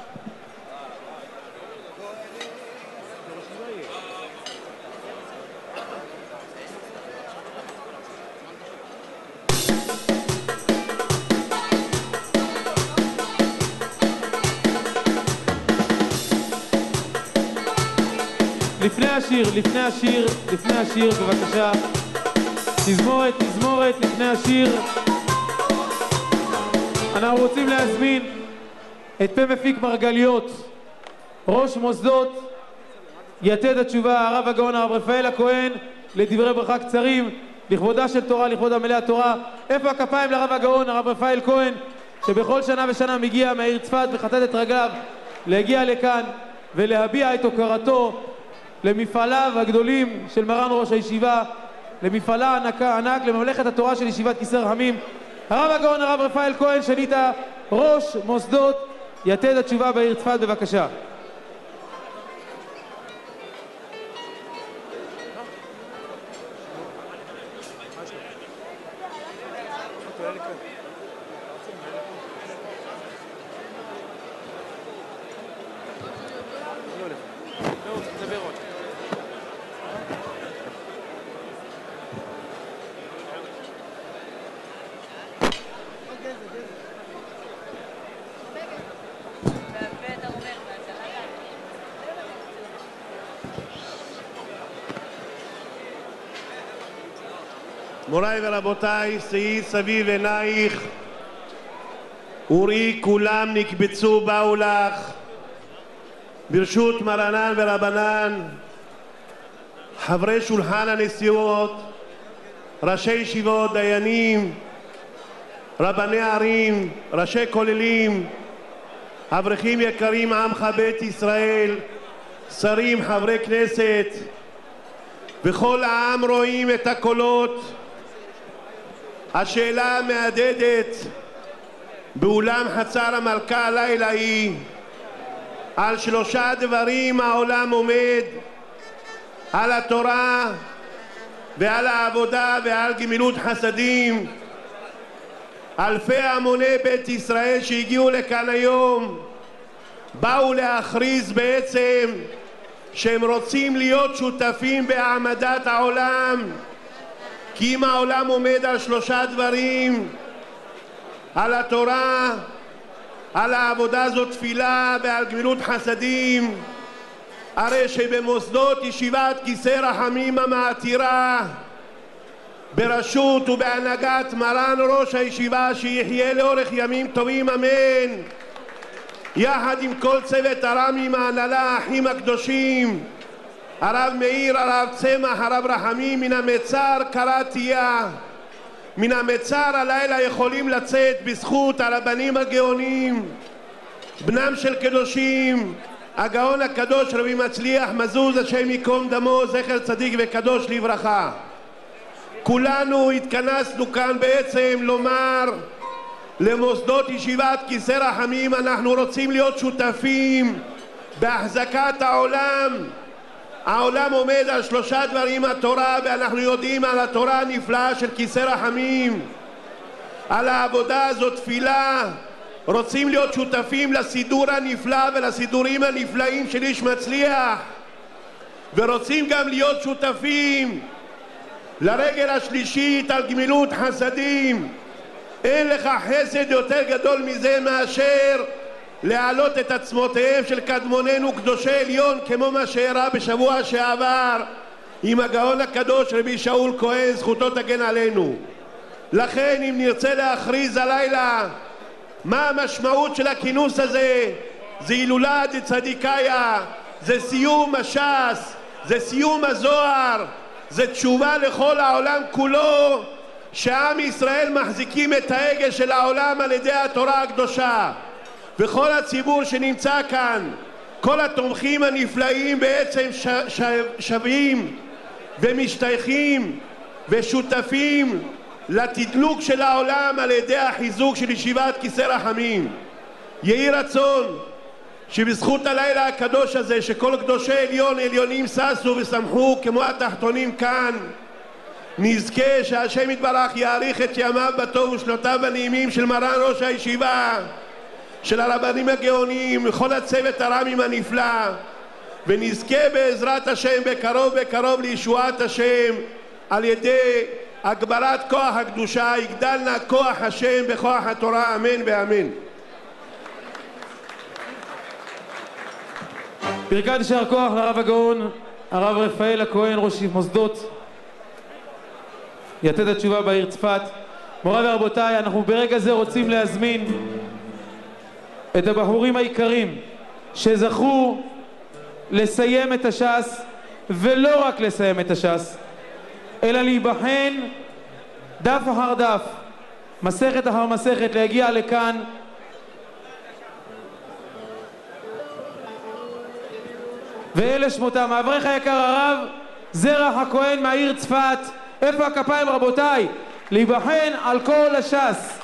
לפני השיר, לפני השיר, לפני השיר, בבקשה. תזמורת, תזמורת, לפני השיר. אנחנו רוצים להזמין את פה מפיק מרגליות, ראש מוסדות יתד התשובה, הרב הגאון הרב רפאל הכהן, לדברי ברכה קצרים לכבודה של תורה, לכבוד עמלי התורה. איפה הכפיים לרב הגאון הרב רפאל כהן, שבכל שנה ושנה מגיע מהעיר צפת וחטט את רגליו להגיע לכאן ולהביע את הוקרתו למפעליו הגדולים של מרן ראש הישיבה, למפעלה ענק, ענק לממלכת התורה של ישיבת כיסא רחמים. הרב הגאון הרב רפאל כהן, שנית ראש מוסדות יתד התשובה בעיר צפת, בבקשה. מוריי ורבותיי, שאי סביב עינייך וראי כולם נקבצו באו לך, ברשות מרנן ורבנן, חברי שולחן הנשיאות, ראשי ישיבות, דיינים, רבני ערים, ראשי כוללים, אברכים יקרים, עמך בית ישראל, שרים, חברי כנסת, וכל העם רואים את הקולות. השאלה המהדהדת באולם חצר המלכה הלילה היא על שלושה דברים העולם עומד: על התורה ועל העבודה ועל גמילות חסדים. אלפי המוני בית ישראל שהגיעו לכאן היום באו להכריז בעצם שהם רוצים להיות שותפים בהעמדת העולם, כי אם העולם עומד על שלושה דברים, על התורה, על העבודה זו תפילה ועל גמילות חסדים, הרי שבמוסדות ישיבת כיסא רחמים המעטירה בראשות ובהנהגת מרן ראש הישיבה שיחיה לאורך ימים טובים אמן, יחד עם כל צוות הר"מים, ההנהלה, האחים הקדושים, הרב מאיר, הרב צמח, הרב רחמים, מן המצר קראתיה, מן המצר הלילה יכולים לצאת בזכות הרבנים הגאונים, בנם של קדושים, הגאון הקדוש רבי מצליח מזוז השם ייקום דמו, זכר צדיק וקדוש לברכה. כולנו התכנסנו כאן בעצם לומר למוסדות ישיבת כיסא רחמים, אנחנו רוצים להיות שותפים בהחזקת העולם. העולם עומד על שלושה דברים: התורה, ואנחנו יודעים על התורה הנפלאה של כיסא רחמים, על העבודה הזאת תפילה. רוצים להיות שותפים לסידור הנפלא ולסידורים הנפלאים של איש מצליח, ורוצים גם להיות שותפים לרגל השלישית על גמילות חסדים. אין לך חסד יותר גדול מזה מאשר להעלות את עצמותיהם של קדמוננו קדושי עליון, כמו מה שאירע בשבוע שעבר עם הגאון הקדוש רבי שאול כהן, זכותו תגן עלינו. לכן אם נרצה להכריז הלילה מה המשמעות של הכינוס הזה, זה הילולה דצדיקאיה, זה סיום הש"ס, זה סיום הזוהר, זה תשובה לכל העולם כולו, שעם ישראל מחזיקים את ההגה של העולם על ידי התורה הקדושה. וכל הציבור שנמצא כאן, כל התומכים הנפלאים בעצם ש... ש... שווים ומשתייכים ושותפים לתדלוק של העולם על ידי החיזוק של ישיבת כיסא רחמים. יהי רצון שבזכות הלילה הקדוש הזה, שכל קדושי עליון עליונים ששו ושמחו כמו התחתונים כאן, נזכה שהשם יתברך יאריך את ימיו בטוב ושנותיו הנעימים של מרן ראש הישיבה, של הרבנים הגאונים וכל הצוות הר"מים הנפלא, ונזכה בעזרת השם בקרוב בקרוב לישועת השם על ידי הגברת כוח הקדושה. יגדלנה כוח השם בכוח התורה, אמן ואמן. ברכת יישר כוח לרב הגאון הרב רפאל הכהן, ראש מוסדות יתד התשובה בעיר צפת. מוריי ורבותיי, אנחנו ברגע זה רוצים להזמין את הבחורים העיקרים שזכו לסיים את הש"ס, ולא רק לסיים את הש"ס, אלא להיבחן דף אחר דף, מסכת אחר מסכת, להגיע לכאן ואלה שמותם: האברך היקר הרב זרח הכהן מהעיר צפת. איפה הכפיים רבותיי? להיבחן על כל הש"ס.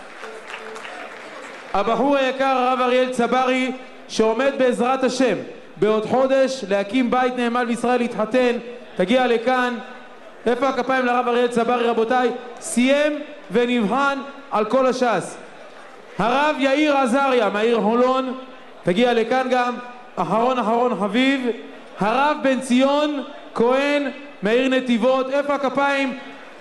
הבחור היקר הרב אריאל צברי, שעומד בעזרת השם בעוד חודש להקים בית נאמן בישראל, להתחתן, תגיע לכאן. איפה הכפיים לרב אריאל צברי רבותיי? סיים ונבחן על כל הש"ס. הרב יאיר עזריה מהעיר חולון, תגיע לכאן גם. אחרון אחרון חביב, הרב בן ציון כהן מהעיר נתיבות. איפה הכפיים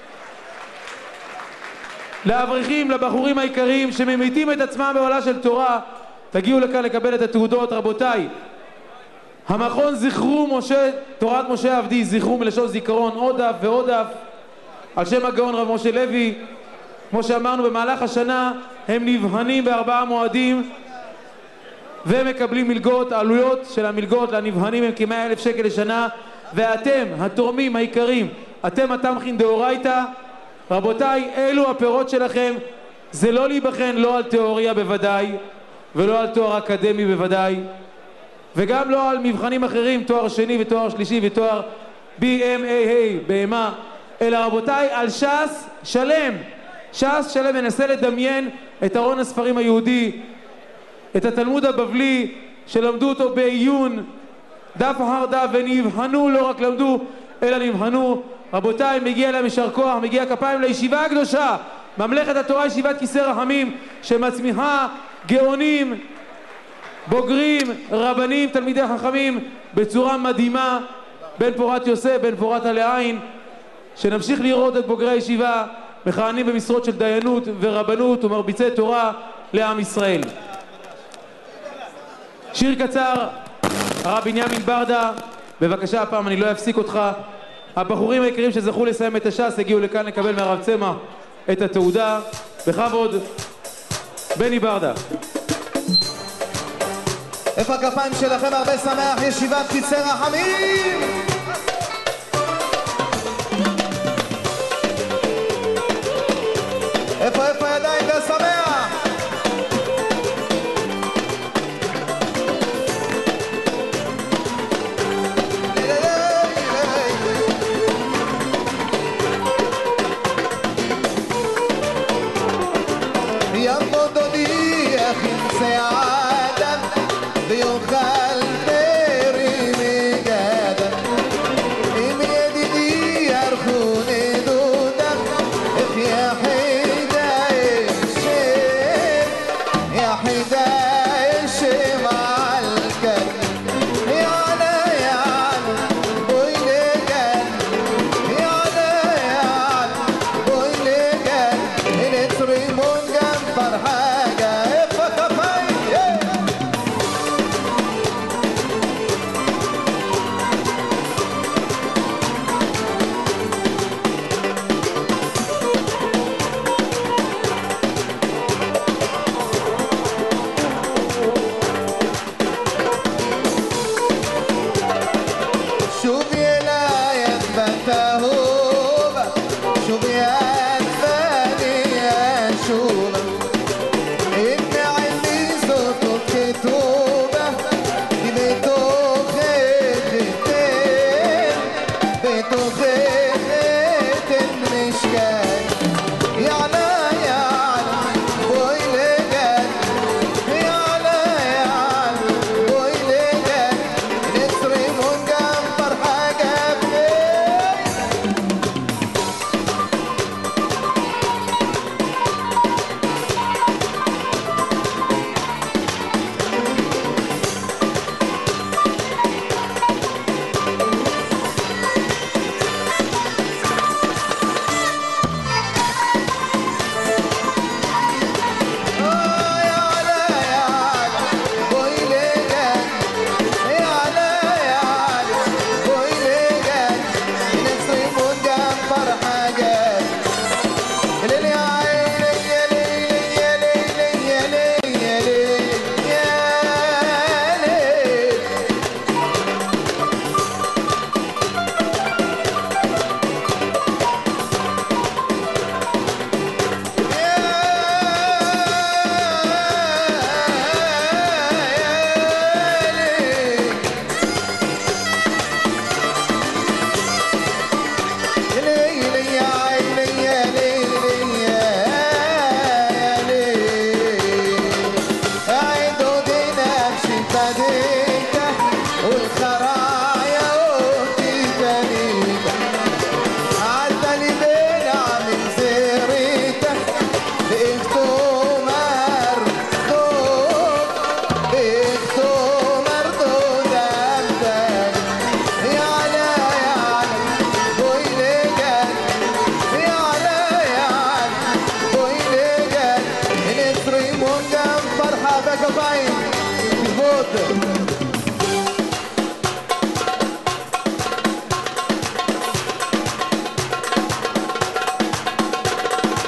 לאברכים, לבחורים העיקרים שממיתים את עצמם בעולה של תורה? תגיעו לכאן לקבל את התעודות רבותיי. המכון זכרו משה, תורת משה עבדי, זכרו מלשון זיכרון, עוד דף ועוד דף על שם הגאון רב משה לוי. כמו שאמרנו, במהלך השנה הם נבחנים בארבעה מועדים. ומקבלים מלגות. העלויות של המלגות לנבחנים הם כ-מאה אלף שקל לשנה, ואתם, התורמים העיקרים, אתם התמכין דאורייתא. רבותיי, אלו הפירות שלכם. זה לא להיבחן לא על תיאוריה בוודאי, ולא על תואר אקדמי בוודאי, וגם לא על מבחנים אחרים, תואר שני ותואר שלישי ותואר בי אם איי איי בהמה, אלא רבותיי על ש"ס שלם. ש"ס שלם מנסה לדמיין את ארון הספרים היהודי, את התלמוד הבבלי שלמדו אותו בעיון דף אחר דף, ונבחנו, לא רק למדו אלא נבחנו. רבותיי, מגיע להם יישר כוח, מגיע כפיים לישיבה הקדושה ממלכת התורה ישיבת כיסא רחמים, שמצמיחה גאונים, בוגרים, רבנים, תלמידי חכמים בצורה מדהימה. בן פורת יוסף, בן פורת עלי, שנמשיך לראות את בוגרי הישיבה מכהנים במשרות של דיינות ורבנות ומרביצי תורה לעם ישראל. שיר קצר, הרב בנימין ברדה, בבקשה. הפעם אני לא אפסיק אותך. הבחורים היקרים שזכו לסיים את הש"ס הגיעו לכאן לקבל מהרב צמח את התעודה. בכבוד, בני ברדה. איפה הכפיים שלכם? הרבה שמח, ישיבת כיסא רחמים. איפה איפה ידיים והשמח? יבוא דודי יחצה עדם ויאכל פרי מגדם, אם ידידי ירחו נדודם, איך יחידה אשם, יחידה אשם על כאן, יעלה יעלה בואי לגן, יעלה יעלה בואי לגן, הנה צרימון גם פרחגה. איפה כפיים? שובי אליי את בת אהובה, שובי את ואני אשוב, הנה עיני זאת וכתובה, כי בתוכך אתן, בתוכך אתן נשכן, יעלה יעלה בואי לגן, יעלה יעלה בואי לגן, נצרימון גם פרחה גבני.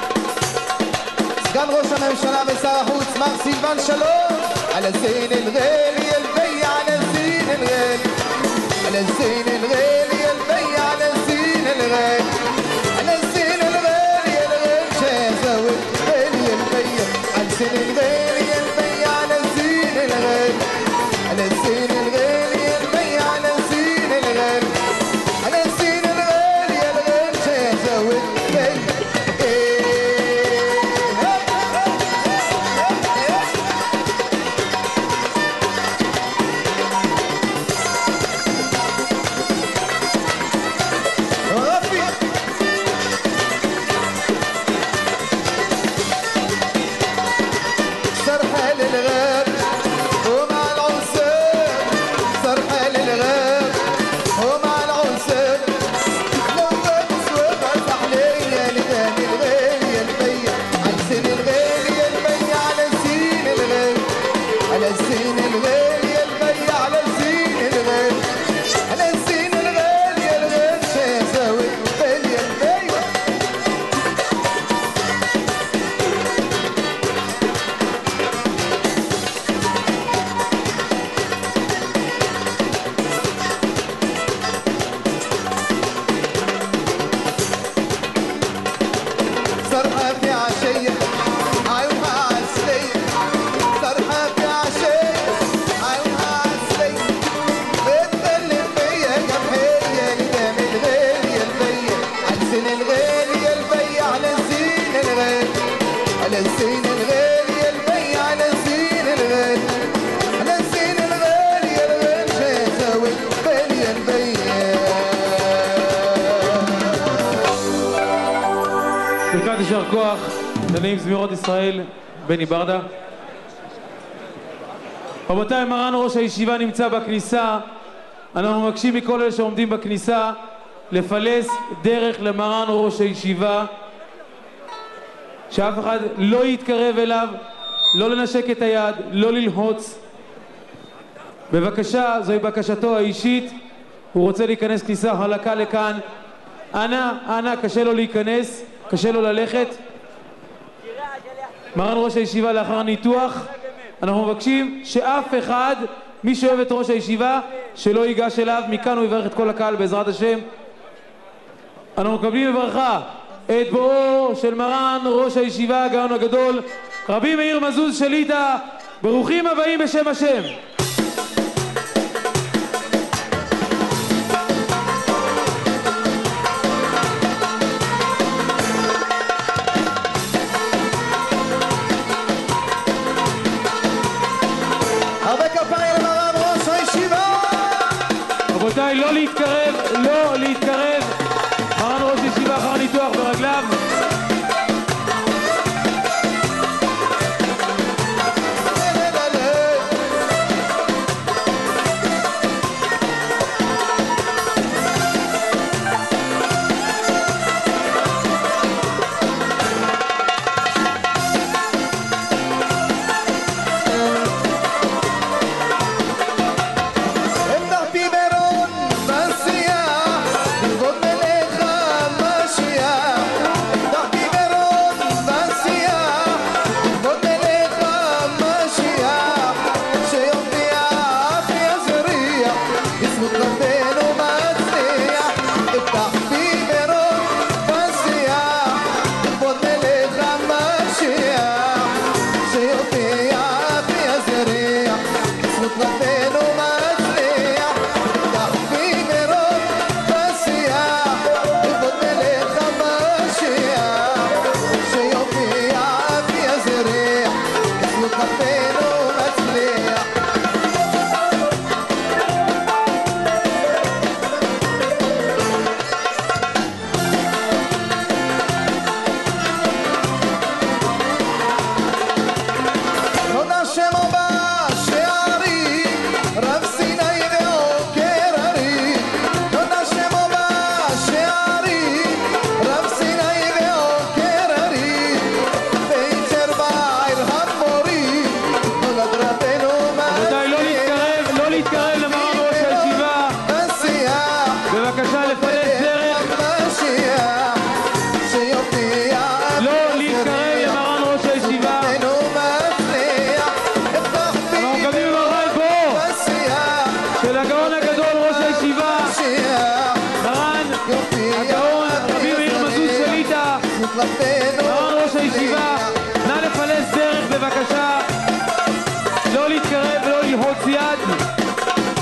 סגן ראש הממשלה ושר החוץ מר סילבן שלום, על הזין אל الغالي البي على الزين الغالي على الزين الغالي يا الغالي شيخ زود البي سرحة للغاب ومع العنصر سرحة للغاب ومع العنصر لو بسوى فرح ليا لداني الغالي البي على الزين الغالي البي على الزين الغالي على الزين الغالي البي على الزين الغالي على الزين الغالي الغالي شيخ زاوي البي البي صرحة في عشية عيونها عسلية صرحة في عشية عيونها عسلية بتكلم فيا جمحية لدام الغالي البي على الزين الغالي البي على الزين الغالي على الزين الغالي البي على الزين الغالي على الزين الغالي الغالي شيخ زاوي البي البي ברכת יישר כוח לנעים זמירות ישראל, בני ברדה. רבותיי, מרן ראש הישיבה נמצא בכניסה. אנחנו מבקשים מכל אלה שעומדים בכניסה לפלס דרך למרן ראש הישיבה, שאף אחד לא יתקרב אליו, לא לנשק את היד, לא ללחוץ. בבקשה, זוהי בקשתו האישית. הוא רוצה להיכנס כניסה חלקה לכאן. אנא, אנא, קשה לו להיכנס, קשה לו ללכת. מרן ראש הישיבה לאחר ניתוח. אנחנו מבקשים שאף אחד, מי שאוהב את ראש הישיבה, שלא ייגש אליו. מכאן הוא יברך את כל הקהל בעזרת השם. אנחנו מקבלים בברכה את בואו של מרן ראש הישיבה הגאון הגדול רבי מאיר מזוז שליט"א. ברוכים הבאים בשם השם. הרבה כפיים למרן ראש הישיבה רבותיי, לא להתקרב, לא להתקרב. מרן ראש ישיבה אחר ניתוח ברגליו. מרן ראש הישיבה, נא לפלס דרך בבקשה, לא להתקרב ולא ללחוץ יד.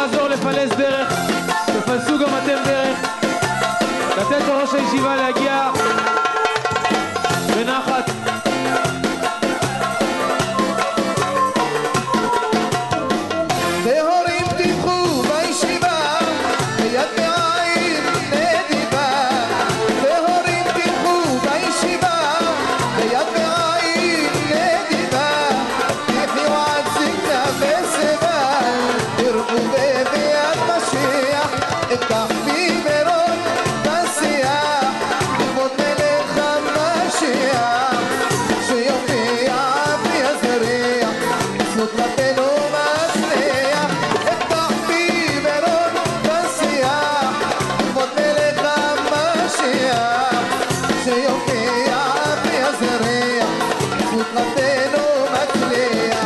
לעזור לפלס דרך, תפלסו גם אתם דרך, לתת לראש הישיבה להגיע בנחת. והורים תלכו בישיבה ביד מעין נדיבה, והורים תלכו בישיבה ביד מעין נדיבה, תחיו עד זקנה ושיבה, תראו בביאת משיח את כחבי ברון בשיח, לכבוד מלך המשיח שיופיע ויזריח זכות כלפינו מצליח, את כחבי ברון בשיח, לכבוד מלך המשיח שיופיע ויזריח זכות כלפינו מצליח.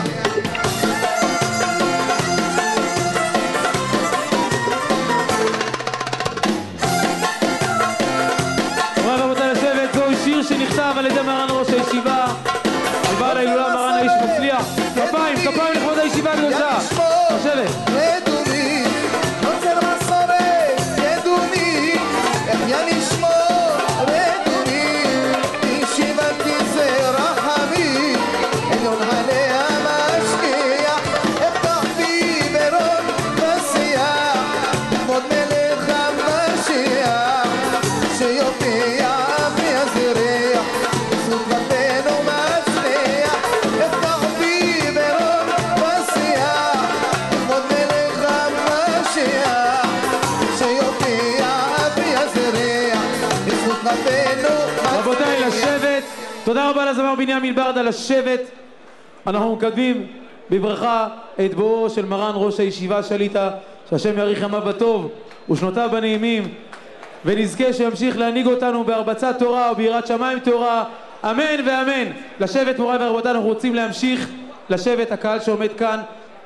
מוריי ורבותיי לשבת, זהו שיר שנכתב על ידי מרן ראש הישיבה, על בעל ההילולה מרן האיש מצליח. כפיים, כפיים לכבוד הישיבה הקדושה. לשבת. ידומי, נוצר מסורת, ידומי, איך ינשמור, ידומי, ישיבתי זה רחמי, עליון עליה משקיע, איך כחבי ברון בשיח, לכבוד מלך המשיח, שיופיע ויזריח, זכות כלפינו מצליח, איך כחבי ברון בשיח, לכבוד מלך המשיח, שיופיע ויזריח, זכות כלפינו מצליח. רבותיי, לשבת. תודה רבה לזמר בנימין ברדה, לשבת. אנחנו מקדמים בברכה את בואו של מרן ראש הישיבה שליטה, שהשם יאריך ימיו בטוב ושנותיו בנעימים, ונזכה שימשיך להנהיג אותנו בהרבצת תורה וביראת שמיים תורה, אמן ואמן. לשבת מוריי ורבותיי, אנחנו רוצים להמשיך לשבת. הקהל שעומד כאן,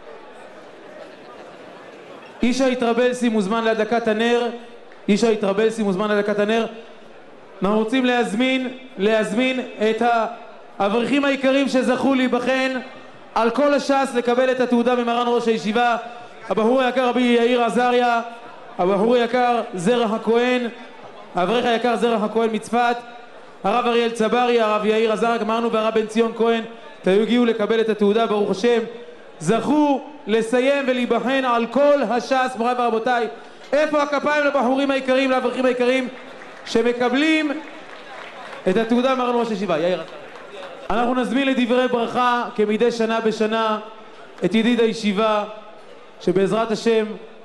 איש היתרבלסי מוזמן להדלקת הנר, איש היתרבלסי מוזמן להדלקת הנר. אנחנו רוצים להזמין, להזמין את האברכים העיקרים שזכו להיבחן על כל הש"ס לקבל את התעודה ממרן ראש הישיבה. הבחור היקר רבי יאיר עזריה, הבחור היקר זרח הכהן, האברך היקר זרח הכהן מצפת, הרב אריאל צברי, הרב יאיר עזריה, אמרנו, והרב בן ציון כהן, תגיעו לקבל את התעודה, ברוך השם. זכו לסיים ולהיבחן על כל הש"ס. מוריי ורבותיי, איפה הכפיים לבחורים העיקרים, לאברכים העיקרים שמקבלים את התעודה מרן ראש הישיבה? יאיר, אנחנו נזמין לדברי ברכה כמדי שנה בשנה את ידיד הישיבה, שבעזרת השם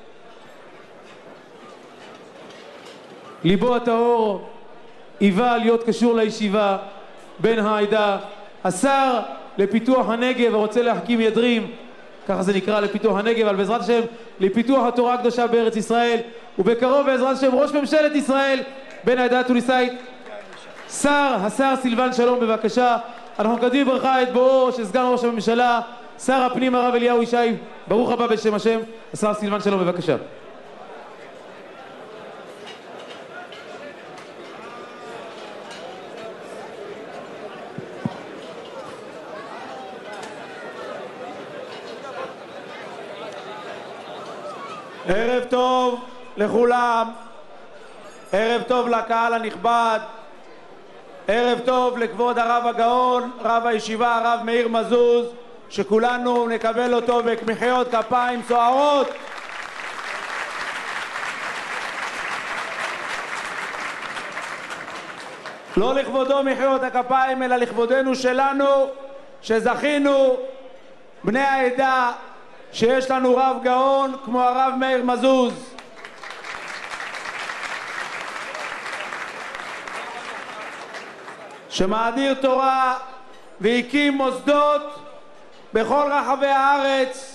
ליבו הטהור היווה להיות קשור לישיבה, בן העדה, השר לפיתוח הנגב ורוצה להחכים ידרים, ככה זה נקרא, לפיתוח הנגב, אבל בעזרת השם לפיתוח התורה הקדושה בארץ ישראל, ובקרוב בעזרת השם ראש ממשלת ישראל בן העדה התוניסאית, שר, השר סילבן שלום, בבקשה. אנחנו מקדמים ברכה את בואו של סגן ראש הממשלה, שר הפנים הרב אליהו ישי, ברוך הבא בשם השם, השר סילבן שלום, בבקשה. ערב טוב לכולם, ערב טוב לקהל הנכבד, ערב טוב לכבוד הרב הגאון, רב הישיבה הרב מאיר מזוז, שכולנו נקבל אותו במחיאות כפיים סוערות. לא לכבודו מחיאות הכפיים, אלא לכבודנו שלנו, שזכינו בני העדה שיש לנו רב גאון כמו הרב מאיר מזוז. שמאדיר תורה והקים מוסדות בכל רחבי הארץ,